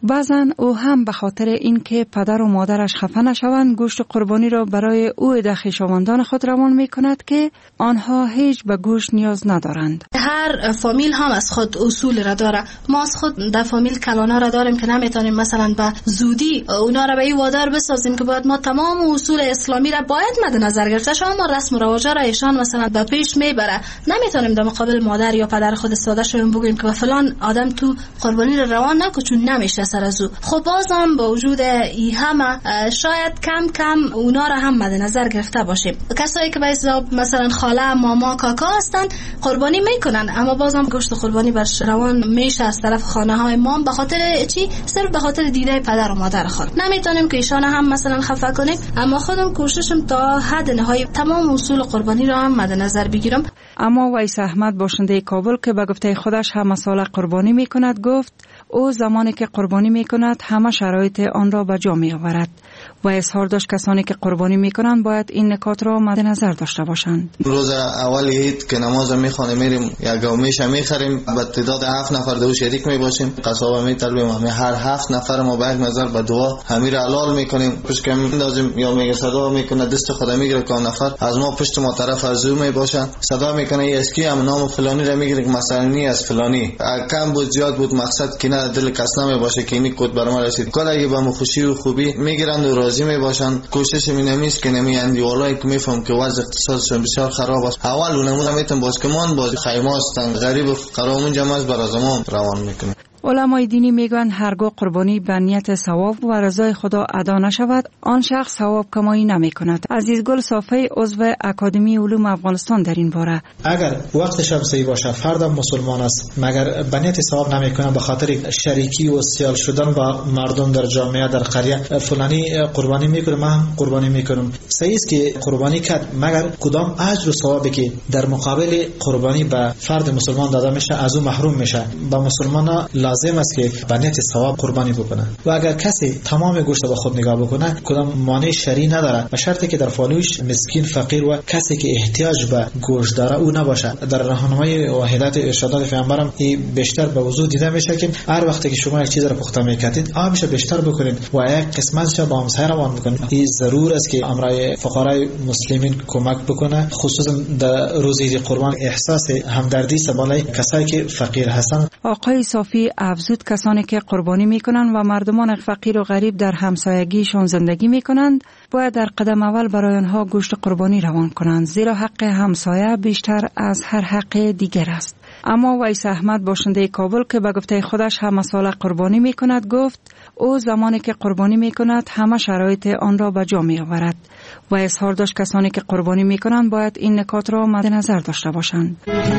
بعضا او هم به خاطر اینکه پدر و مادرش خفه نشوند گوشت قربانی را برای او ده خویشاوندان خود روان می کند که آنها هیچ به گوشت نیاز ندارند. هر فامیل هم از خود اصول را داره. ما از خود در فامیل کلانا را داریم که نمیتونیم مثلا به زودی اونا را به این وادار بسازیم که باید ما تمام اصول اسلامی را باید مد نظر گرفته شما ما رسم و رواجا را ایشان مثلا به پیش میبره. نمیتونیم در مقابل مادر یا پدر خود ساده شویم بگیم که فلان آدم تو قربانی را روان نکن چون نمیشه سر از او. خب بازم با وجود این همه شاید کم کم اونا را هم مد نظر گرفته باشیم. کسایی که به حساب مثلا خاله ماما کاکا هستن قربانی میکنن اما بازم گوشت قربانی برش روان میشه از طرف خانه های ما به خاطر چی؟ صرف به خاطر دیده پدر و مادر خود. نمیتونیم که ایشان هم مثلا خفه کنیم اما خودم کوششم تا حد نهایی تمام اصول قربانی را هم مد نظر بگیرم. اما ویس احمد باشنده کابل که به گفته خودش هم مسئله قربانی میکند گفت او زمانی که قربانی میکند همه شرایط آن را به جا میآورد و اظهار داشت کسانی که قربانی میکنند باید این نکات را مد نظر داشته باشند. روز اول عید که نماز میخوانیم میریم یک گومیش میخریم به تعداد هفت نفر دو شریک میباشیم قصابه میطلبیم همه هر هفت نفر ما به یک نظر به دعا همین را حلال میکنیم پشت که میندازیم یا میگه صدا میکنه دست خدا میگیره که نفر از ما پشت ما طرف ارزو میباشن صدا میکنه اسکی هم نام فلانی را میگیره که مثلا نی از فلانی کم بود زیاد بود مقصد که نه دل کس نمیباشه که اینی کد برام رسید کلا با مو خوشی و خوبی میگیرند و راضی میباشن. کوشش می نمیست که نمیاندی والله که میفهم که وضع اقتصادشون بسیار خراب است. اول اونم میتون باز کمان باز خیماستن غریب و فقرامون جمع از برای زمان روان میکنه. علمای دینی میگویند هرگاه قربانی به نیت ثواب و رضای خدا ادا نشود آن شخص ثواب کمایی نمی کند. عزیزگل صافی عضو اکادمی علوم افغانستان در این باره اگر وقتش هم صحیح باشه فرد مسلمان است مگر به نیت ثواب نمی کنه به خاطر شریکی و سیال شدن با مردم در جامعه در قریه فلانی قربانی میکنه من قربانی میکنم صحیح است که قربانی کرد مگر کدام اجر و ثوابی که در مقابل قربانی به فرد مسلمان داده میشه از او محروم میشه. به مسلمانان لازم است که به نیت ثواب قربانی بکنه و اگر کسی تمام گوشت به خود نگاه بکنه کدام مانع شرعی نداره به شرطی که در فالوش مسکین فقیر و کسی که احتیاج به گوشت داره او نباشه. در راهنمای و هدایت ارشادات پیامبرم این بیشتر به وضوح دیده میشه که هر وقتی که شما یک چیز را پخته میکردید آبش بیشتر بکنید و یک قسمتش با همسایه روان بکنید. این ضرور است که امرای فقرای مسلمین کمک بکنه خصوصا در روز عید قربان احساس همدردی سبالای کسایی که فقیر هستند. آقای صافی افزود کسانی که قربانی میکنند و مردمان فقیر و غریب در همسایگیشان زندگی میکنند باید در قدم اول برای آنها گوشت قربانی روان کنند زیرا حق همسایه بیشتر از هر حق دیگر است. اما ویس احمد باشنده کابل که به گفته خودش هم مسئله قربانی میکند گفت او زمانی که قربانی میکند همه شرایط آن را به جا میآورد و اظهار داشت کسانی که قربانی میکنند باید این نکات را مد نظر داشته باشند.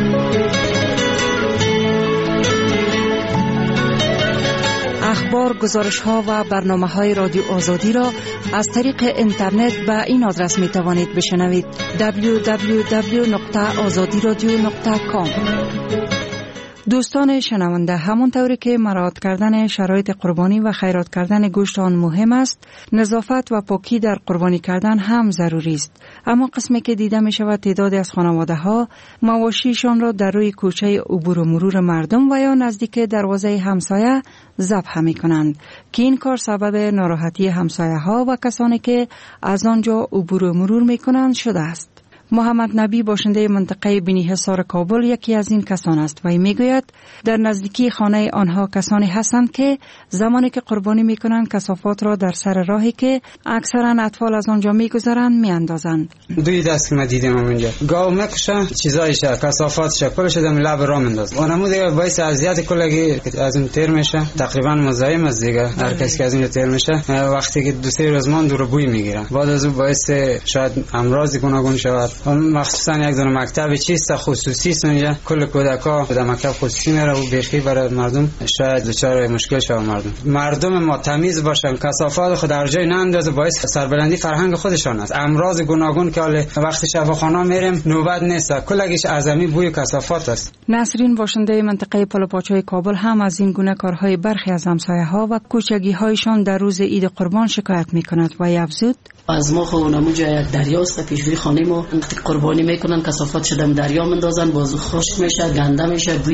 اخبار، گزارش‌ها و برنامه‌های رادیو آزادی را از طریق اینترنت به این آدرس می‌توانید بشنوید: دبلیو دبلیو دبلیو نقطه آزادی رادیو نقطه کام. دوستان شنونده، همونطوری که مراعات کردن شرایط قربانی و خیرات کردن گوشت آن مهم است، نظافت و پاکی در قربانی کردن هم ضروری است. اما قسمی که دیده می شود تعدادی از خانواده ها مواشیشان را در روی کوچه عبور و مرور مردم و یا نزدیک دروازه همسایه ذبح می کنند که این کار سبب ناراحتی همسایه ها و کسانی که از آنجا عبور و مرور می کنند شده است. محمد نبی باشنده منطقه بنی حصار کابل یکی از این کسان است و میگوید در نزدیکی خانه آنها کسانی هستند که زمانی که قربانی میکنند کثافات را در سر راهی که اکثرا اطفال از آنجا میگذرند میاندازند. دوی دست که ما دیدیم اونجا گاو میکشه چیزایشه کثافاتشه کلش دم لب راه میندازه. اونمو دیگه باعث اذیت کلگی از اون تیر میشه. تقریبا مزاحم از دیگه هر کسی که از اون تیر میشه وقتی که دو سه روز مان دور بوی میگیره بعد از اون باعث شاید امراض گوناگون شود. مخصوصا یک دونه مکتب چیست خصوصی است اونجا کل کودکا به مکتب خصوصی میره و بیخی برای مردم شاید دچار مشکل شود. مردم مردم ما تمیز باشن کثافات خود در جای ناندازه باعث سربلندی فرهنگ خودشان است. امراض گوناگون که حال وقتی شفاخانه میریم نوبت نیست کلگیش اعظمی بوی کثافات است. نسرین باشنده منطقه پلوپاچوی کابل هم از این گونه کارهای برخی از همسایه ها و کوچگی هایشان در روز عید قربان شکایت میکند و افزود از ما خو نموجا یک دریاست پیشوی خانه ما وقتی قربانی میکنن کثافات شدم دریا مندازن بازو خشک میشه گنده میشه بوی میگیره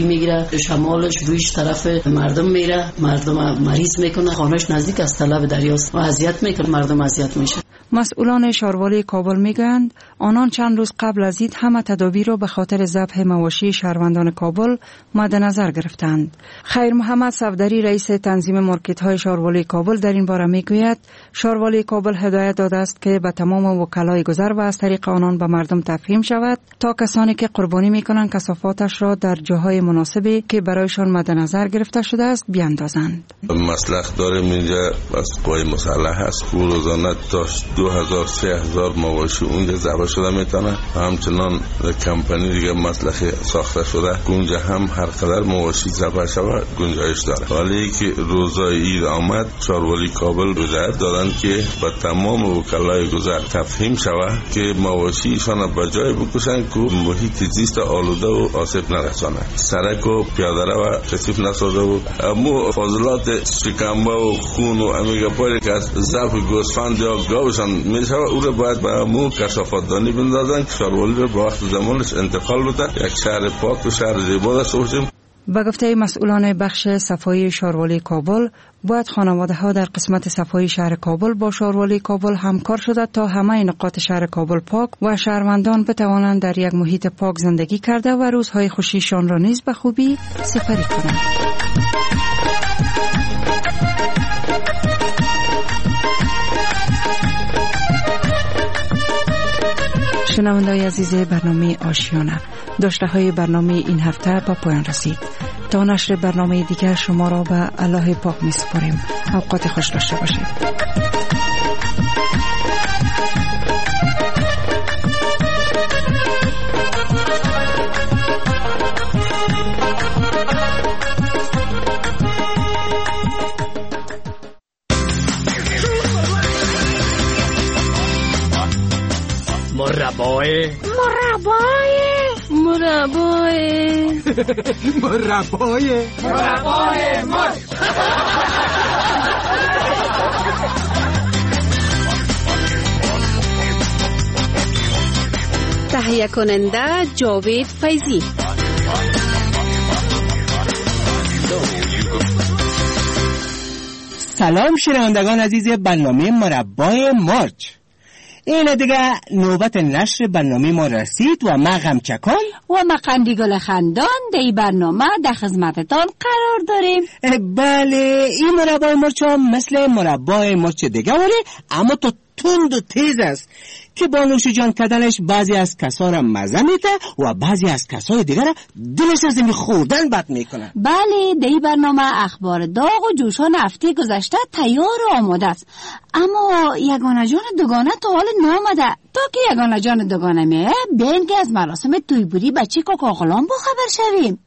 شمالش رویش طرف مردم میره، مردم مریض میکنه، خانهش نزدیک از طلب دریاست و اذیت میکنه، مردم اذیت میشه. مسئولان شاروالی کابل میگویند آنان چند روز قبل از عید همه تدابیر را به خاطر ذبح مواشی شهروندان کابل مد نظر گرفتند. خیر محمد صفدری رئیس تنظیم مارکت های شاروالی کابل در این باره میگوید شاروالی کابل هدایت داده است که به تمام وکلای گذر و از طریق آنان به مردم تفهیم شود تا کسانی که قربانی میکنند کثافاتش را در جاهای مناسبی که برایشان مد نظر گرفته شده است بیاندازند. مسلخ داریم اینجا از قوای مسلح هست که روزانه تا دو هزار سه هزار مواشی اونجا ذبح شده میتونه. همچنان کمپانی دیگه مسلخ ساخته شده اونجا هم هر قدر مواشی ذبح شود گنجایش داره. ولی که روزای عید آمد شاروالی کابل هدایت دادن که به تمام وکلای گذر تفهیم شود که مواشی ایشان به جای بکشن که محیط زیست آلوده و آسیب نرسانه، سرک و پیاده رو کثیف نسازه و امو فاضلات شکمبه و خون و امیگا پاری که از ذبح گوسفند یا گاوشان میشه او رو باید به امو کثافات دانی بندازن که شاروالی رو به وقت زمانش انتقال بده، یک شهر پاک و شهر زیبا داشته باشیم. با گفته مسئولان بخش صفایی شاروالی کابل باید خانواده ها در قسمت صفایی شهر کابل با شاروالی کابل همکار شده تا همه نقاط شهر کابل پاک و شهروندان بتوانند در یک محیط پاک زندگی کرده و روزهای خوشیشان را نیز به خوبی سپری کنند. شنونده‌های عزیز برنامه آشیانه، داشته های برنامه این هفته با پایان رسید. تا نشر برنامه دیگر شما را به الله پاک می سپاریم. اوقات خوش داشته باشید. مربای مربای مربای مربای مربای مرد تهیه کننده جاوید فیضی. سلام شنوندگان عزیز برنامه مربای مرچ. این دیگه نوبت نشر برنامه ما رسید و ما غمچکان و ما قندیگل خندان در برنامه در خدمتتان قرار داریم. بله، این مربای مرچ هم مثل مربای مرچ دیگه ولی اما تو تند و تیز است که با نوش جان کردنش بعضی از کسا را مزه میده و بعضی از کسای دیگر را دلش از این خوردن بد میکنه. بله، در این برنامه اخبار داغ و جوشان هفته گذشته تیار و آماده است، اما یگانه جان دوگانه تا حال نامده. تا که یگانه جان دوگانه میه بین که از مراسم تویبوری بچه کاکاغلان با خبر شویم.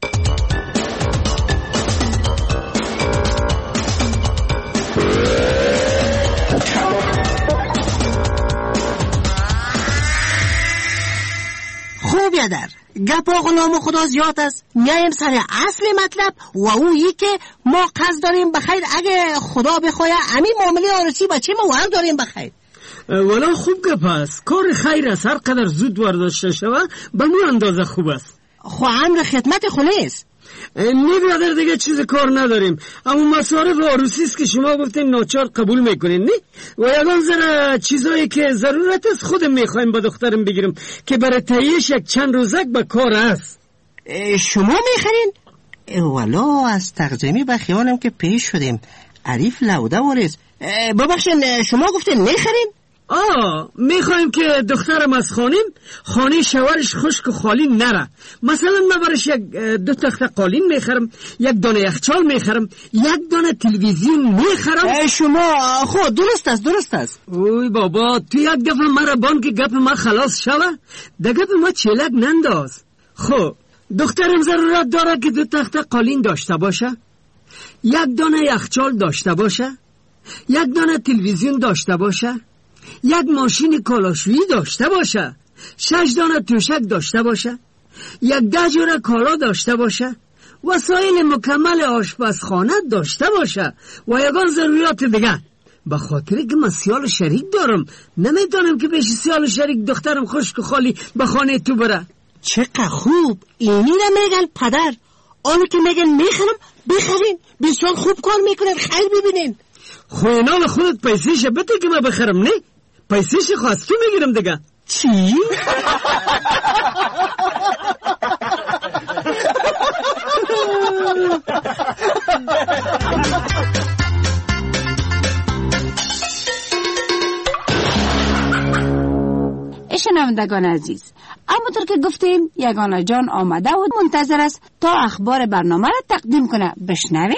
خوب یادر گپ و غلام خدا زیاد است. میایم سر اصل مطلب و او ای که ما قصد داریم بخیر اگه خدا بخواه امی معامله آرسی بچه ما هم داریم بخیر. ولی خوب گپ است، کار خیر است، هر قدر زود وارداشته شوه به مو اندازه خوب است. خو امر خدمت خونه است. نی برادر دیگه چیز کار نداریم، اما مصارف عروسی است که شما گفتین ناچار قبول میکنین، نی؟ و یگان ذره چیزایی که ضرورت است خودم میخوایم با دخترم بگیرم که برای تهیه‌اش یک چند روزک به کار است. شما میخرین؟ والا از تقدیمی به خیالم که پیش شدیم. عریف لوده وارز. ببخشین شما گفتین میخرین؟ آه، میخوایم که دخترم از خانیم خانه شوهرش خشک و خالی نره. مثلا من برش یک دو تخت قالین میخرم، یک دانه یخچال میخرم، یک دانه تلویزیون میخرم. شما خود درست است درست است. اوی بابا، تو یک گپ مرا بان که گپ ما خلاص شوه، ده گپ ما چلک ننداز. خب دخترم ضرورت داره که دو تخت قالین داشته باشه، یک دانه یخچال داشته باشه، یک دانه تلویزیون داشته باشه، یک ماشین کالاشویی داشته باشه، شش دانه توشک داشته باشه، یک ده جور کالا داشته باشه، وسایل مکمل آشپزخانه داشته باشه و یگان ضروریات دیگه. به خاطر که من سیال شریک دارم، نمیتونم که بهش سیال شریک دخترم خشک و خالی به خانه تو بره. چقدر خوب، اینی را میگن پدر. آنو که میگن میخرم بخرین، بسیار خوب کار میکنن، خیر ببینین. خوینال خودت پیسیش بده که من بخرم، نه پیسیش خواست تو میگیرم دیگه. چی؟ شنوندگان عزیز، همونطور که گفتیم یگانه جان آمده و منتظر است تا اخبار برنامه را تقدیم کنه. بشنوین.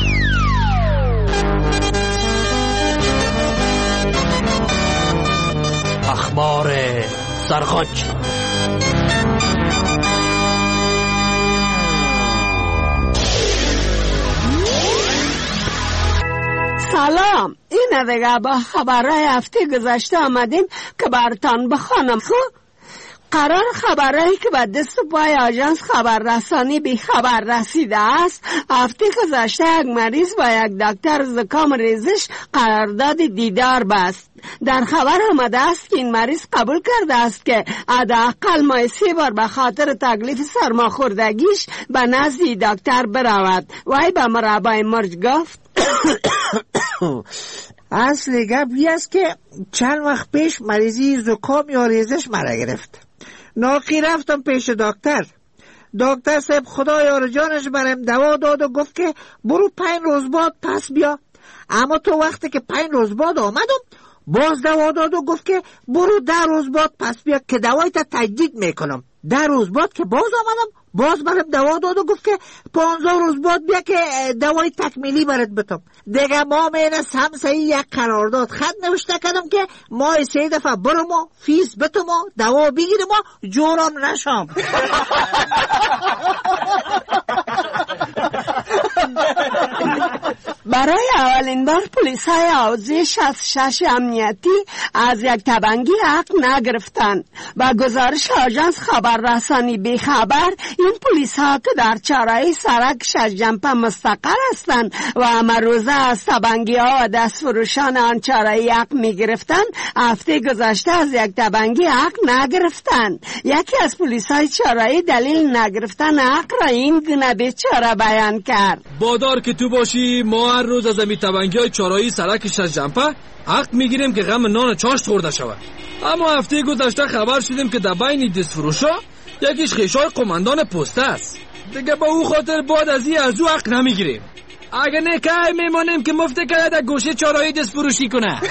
اخبار سرخوش. سلام، این دیگه با خبرهای هفته گذشته آمدیم که برتان بخوانم. خب قرار خبرهایی که به دست پای آژانس خبررسانی بی خبر رسیده است. هفته گذشته یک مریض با یک دکتر زکام ریزش قرارداد دیدار بست. در خبر آمده است که این مریض قبول کرده است که حداقل ماه سه بار به خاطر تکلیف سرماخوردگیش به نزد دکتر برود. وی به مربای مرج گفت اصل گپ این است که چند وقت پیش مریضی زکام یا ریزش مرا گرفت. ناقی رفتم پیش دکتر. دکتر صاحب خدا یار جانش برایم دوا داد و گفت که برو پنج روز بعد پس بیا. اما تو وقتی که پنج روز بعد آمدم باز دوا داد و گفت که برو ده روز بعد پس بیا که دوایت تجدید میکنم. ده روز بعد که باز آمدم باز برم دوا داد و گفت که پانزده روز بعد بیا که دوای تکمیلی برات بتم. دیگه ما مینه سمسه یک قرارداد خط نوشته کردم که ما سه دفعه برم و فیس بتم و دوا بگیرم و جورم نشم. برای اولین بار پلیس های حوزه شصت و شش امنیتی از یک تبنگی حق نگرفتند. با گزارش آژانس خبررسانی بی خبر، این پلیس ها که در چهارراه سرک ششجنبه مستقر هستند و همه روزه از تبنگی ها و دستفروشان آن چهارراهی حق می گرفتند، هفته گذشته از یک تبنگی حق نگرفتند. یکی از پلیس های چهارراهی دلیل نگرفتن حق را این گونه بیچاره بیان کرد: بادار که تو باشی ما هر روز از امی تبنگی های چهارراهی سرک ششجنبه حق میگیریم که غم نان چاشت خورده شود. اما هفته گذشته خبر شدیم که در بین دستفروشا یکیش خیشای قماندان پسته است. دیگه با او خاطر بعد از این از او حق نمیگیریم. اگه نه که میمانیم که مفته که در گوشه چهارراهی دستفروشی کنه.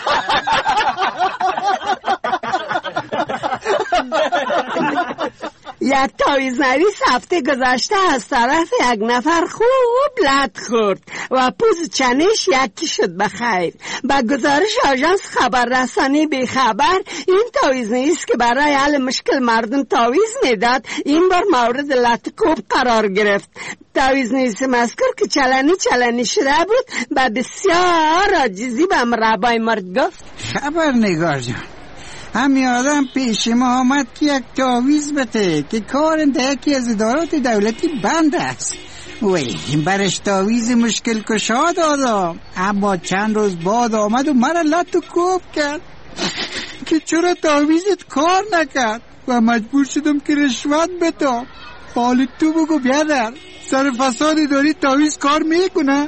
یک تاویز نویس هفته گذشته از طرف یک نفر خوب لط خورد و پوز چنش یکی شد بخیر. با گزارش آژانس خبررسانی بی خبر، این تاویز نویس که برای حل مشکل مردم تاویز میداد این بار مورد لط کوب قرار گرفت. تاویز نویس مذکور که چلنی چلنی شده بود با بسیار عاجزی به مربای مرد گفت: خبرنگار جان، همین آدم پیش ما آمد که یک تاویز بده که کار در یکی از ادارات دولتی بند است. وی برش تاویز مشکل کشا دادم، اما چند روز بعد آمد و مرا لط و کوب کرد که چرا تاویزت کار نکرد و مجبور شدم که رشوت بدم. حالی تو بگو بیادر، سر فسادی داری تاویز کار میکنه؟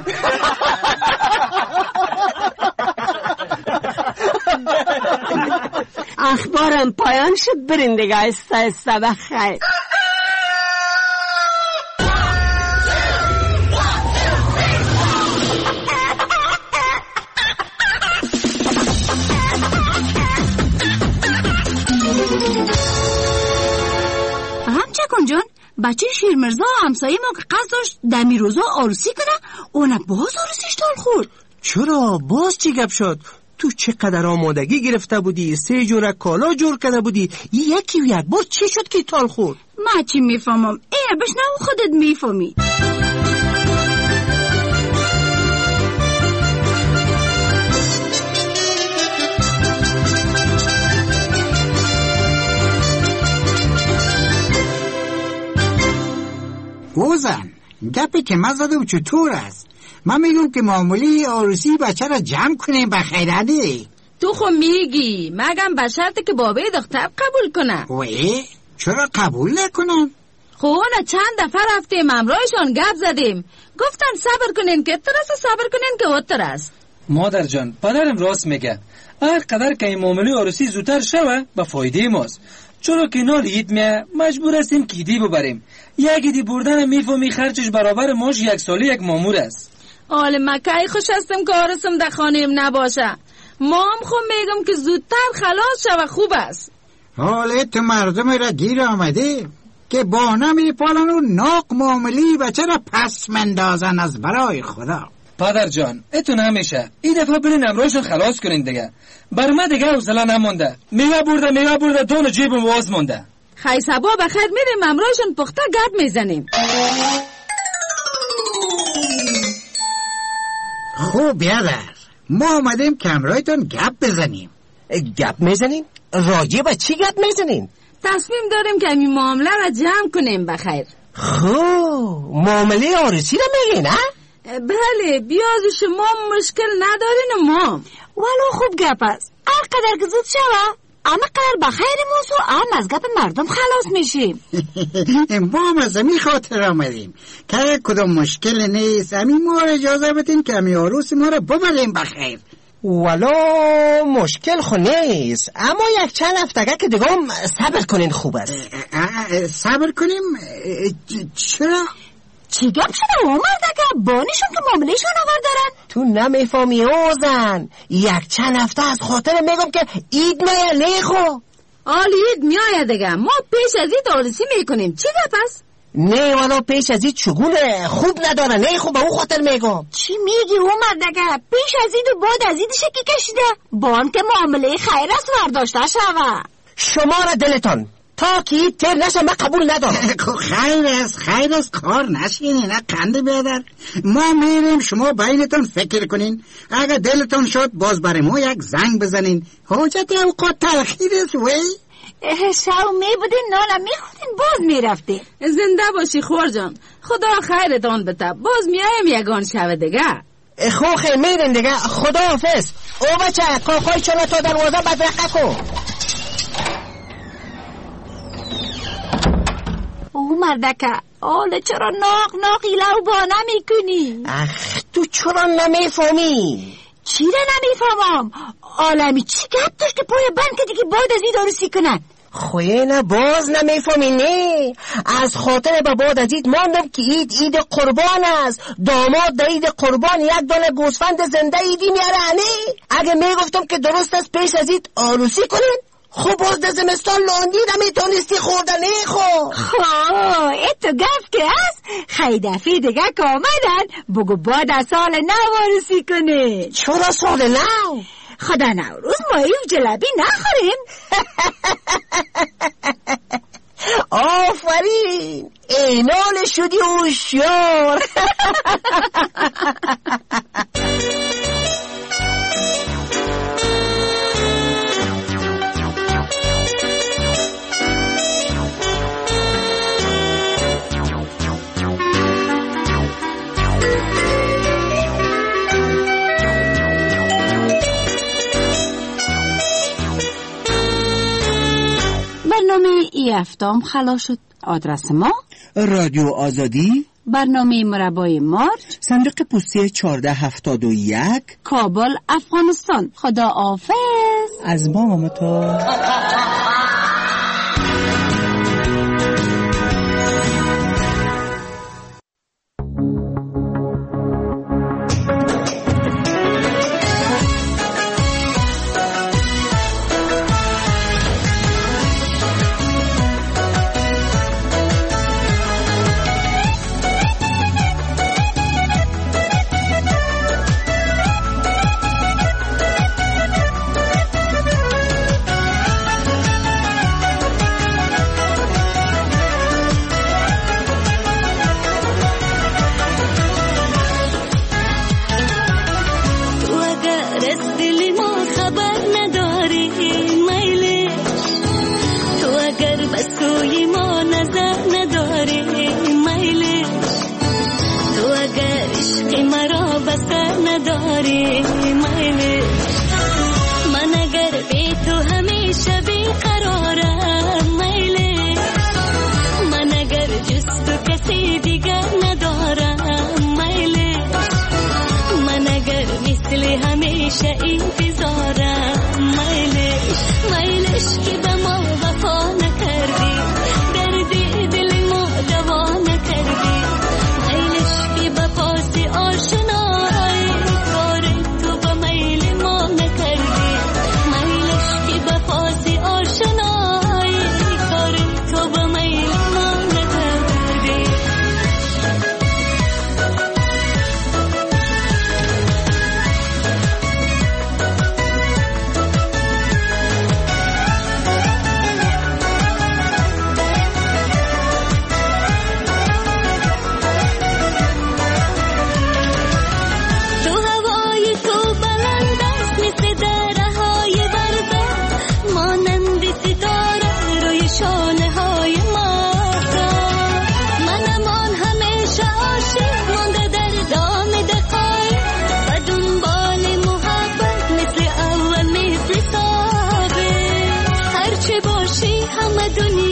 اخبارم پایان شد، برین دیگه ایسته ایسته بخیر. همچه کن جان، بچه شیرمرزا همسایه ما که قصد داشت دمی روزا عروسی کنه، اونه باز عروسیش تال خورد. چرا؟ باز چی گپ شد؟ تو چقدر آمادگی گرفته بودی، سه جوره کالا جور کرده بودی، یکی و یک بار چی شد که تال خورد؟ ما چی میفهمم؟ ای بشنو خودت میفهمی. گوزن گپی که من زدم چطور است؟ من میگم که معمولی عروسی بچه را جمع کنیم بخیرده. تو خو میگی مگم به شرطی که بابای دختر قبول کنه. وی چرا قبول نکنن؟ خب خونه چند دفعه رفتیم امرایشان گپ زدیم، گفتن صبر کنین که ترس، صبر کنین که وتر است. مادر جان پدرم راست میگه، هر قدر که این معامله عروسی زودتر شوه به فایده ماست، چرا که نال عید میه مجبور هستیم کیدی ببریم. یک دی بردن میفهمی خرچش برابر ماش یک سالی یک مامور است. آل مکای خوش هستم که عروسم در خانه‌ام نباشه. ما هم خود میگم که زودتر خلاص شوه خوب است. حالا تو مردم را گیر آمده که با نمی پالن و ناق معاملی بچه را پس مندازن از برای خدا. پدر جان اتون همیشه این دفعه برین امرایشون خلاص کنین دیگه. بر ما دیگه حوصله نمونده، میوه برده میوه برده دون جیبم واز مونده. خی صبا بخیر میریم امرایشون پخته گپ میزنیم. خوب بیادر، ما آمدیم که امرایتون گپ بزنیم. گپ میزنیم؟ راجع به چی گپ میزنیم؟ تصمیم داریم که این معامله را جمع کنیم بخیر. خب معامله عروسی را میگی نه؟ بله، بیاز شما مشکل ندارین و ما ولو خوب گپ است. هر قدر که زود شوه اما قدر بخیر موسو هم از گپ مردم خلاص میشیم. ما هم از همین خاطر آمدیم که کدام مشکل نیست، همین ما اجازه بدین که همین عروس ما را ببریم بخیر. ولو مشکل خو نیست، اما یک چند هفتگه که دیگه هم صبر کنین خوب است. صبر کنیم؟ چرا؟ چی گپ شده اومد که بانیشون که معاملهشون آور دارن؟ تو نمیفهمی اوزن، یک چند هفته از خاطر میگم که اید میه نیخو. آل اید میایه دیگه، ما پیش از اید آلسی میکنیم. چی گپ است؟ نه ولو پیش از اید چگونه خوب نداره، نیخو به او خاطر میگم. چی میگی اومد دیگه؟ پیش از اید و بعد از اید شکی کشیده بان که معامله خیر است ورداشته شوه. شما را دلتان تا که تر نشه من قبول ندارم. خیر است خیر است کار نشینی نه قند بیادر. ما میریم شما بینتون فکر کنین، اگر دلتون شد باز برای ما یک زنگ بزنین. حاجت اوقات تأخیر است وی. شو میبودین نالا میخودین باز میرفتین. زنده باشی خور جان، خدا خیرتان بده، باز میایم یگان شوه دیگه. خو خیر میرین دیگه، خدا حافظ. او بچه کاکای چلا تا دروازه بدرقه کن. او مردکه آله چرا ناق ناقی لو با نمی کنی؟ اخ تو چرا نمیفهمی؟ چی را نمیفهمم؟ آلمی چی گپ داشت که پای بند که دیگه باید از اید عروسی کنن؟ خوینه باز نمیفهمی نه؟ از خاطر با بعد از اید ماندم که اید اید قربان است. داماد در اید قربان یک دانه گوسفند زنده ایدی میاره نه؟ اگه میگفتم که درست است پیش از اید عروسی کنین خب باز در زمستان لاندی نمیتونستی خوردن نه خو. خواه ایتو گفت که هست خیلی دفعه دیگه که آمدن بگو باید از سال نو عروسی کنه. چرا سال نو؟ خدا نوروز ما ایو جلبی نخوریم. آفرین اینال شدی هوشیار. برنامه ای هفتم خلاص شد. آدرس ما رادیو آزادی، برنامه مربای مارچ، صندوق پستی چهارده هفتاد و یک، کابل، افغانستان. خدا حافظ از ما ممتا. انتظارم میلش میلش که به ما وفا نکردی دردی دل ما دوا نکردی میلش که به پاس آشنایی کار تو به میل ما نکردی میلش که به پاس آشنایی کار تو به میل ما نکردی همه دنیا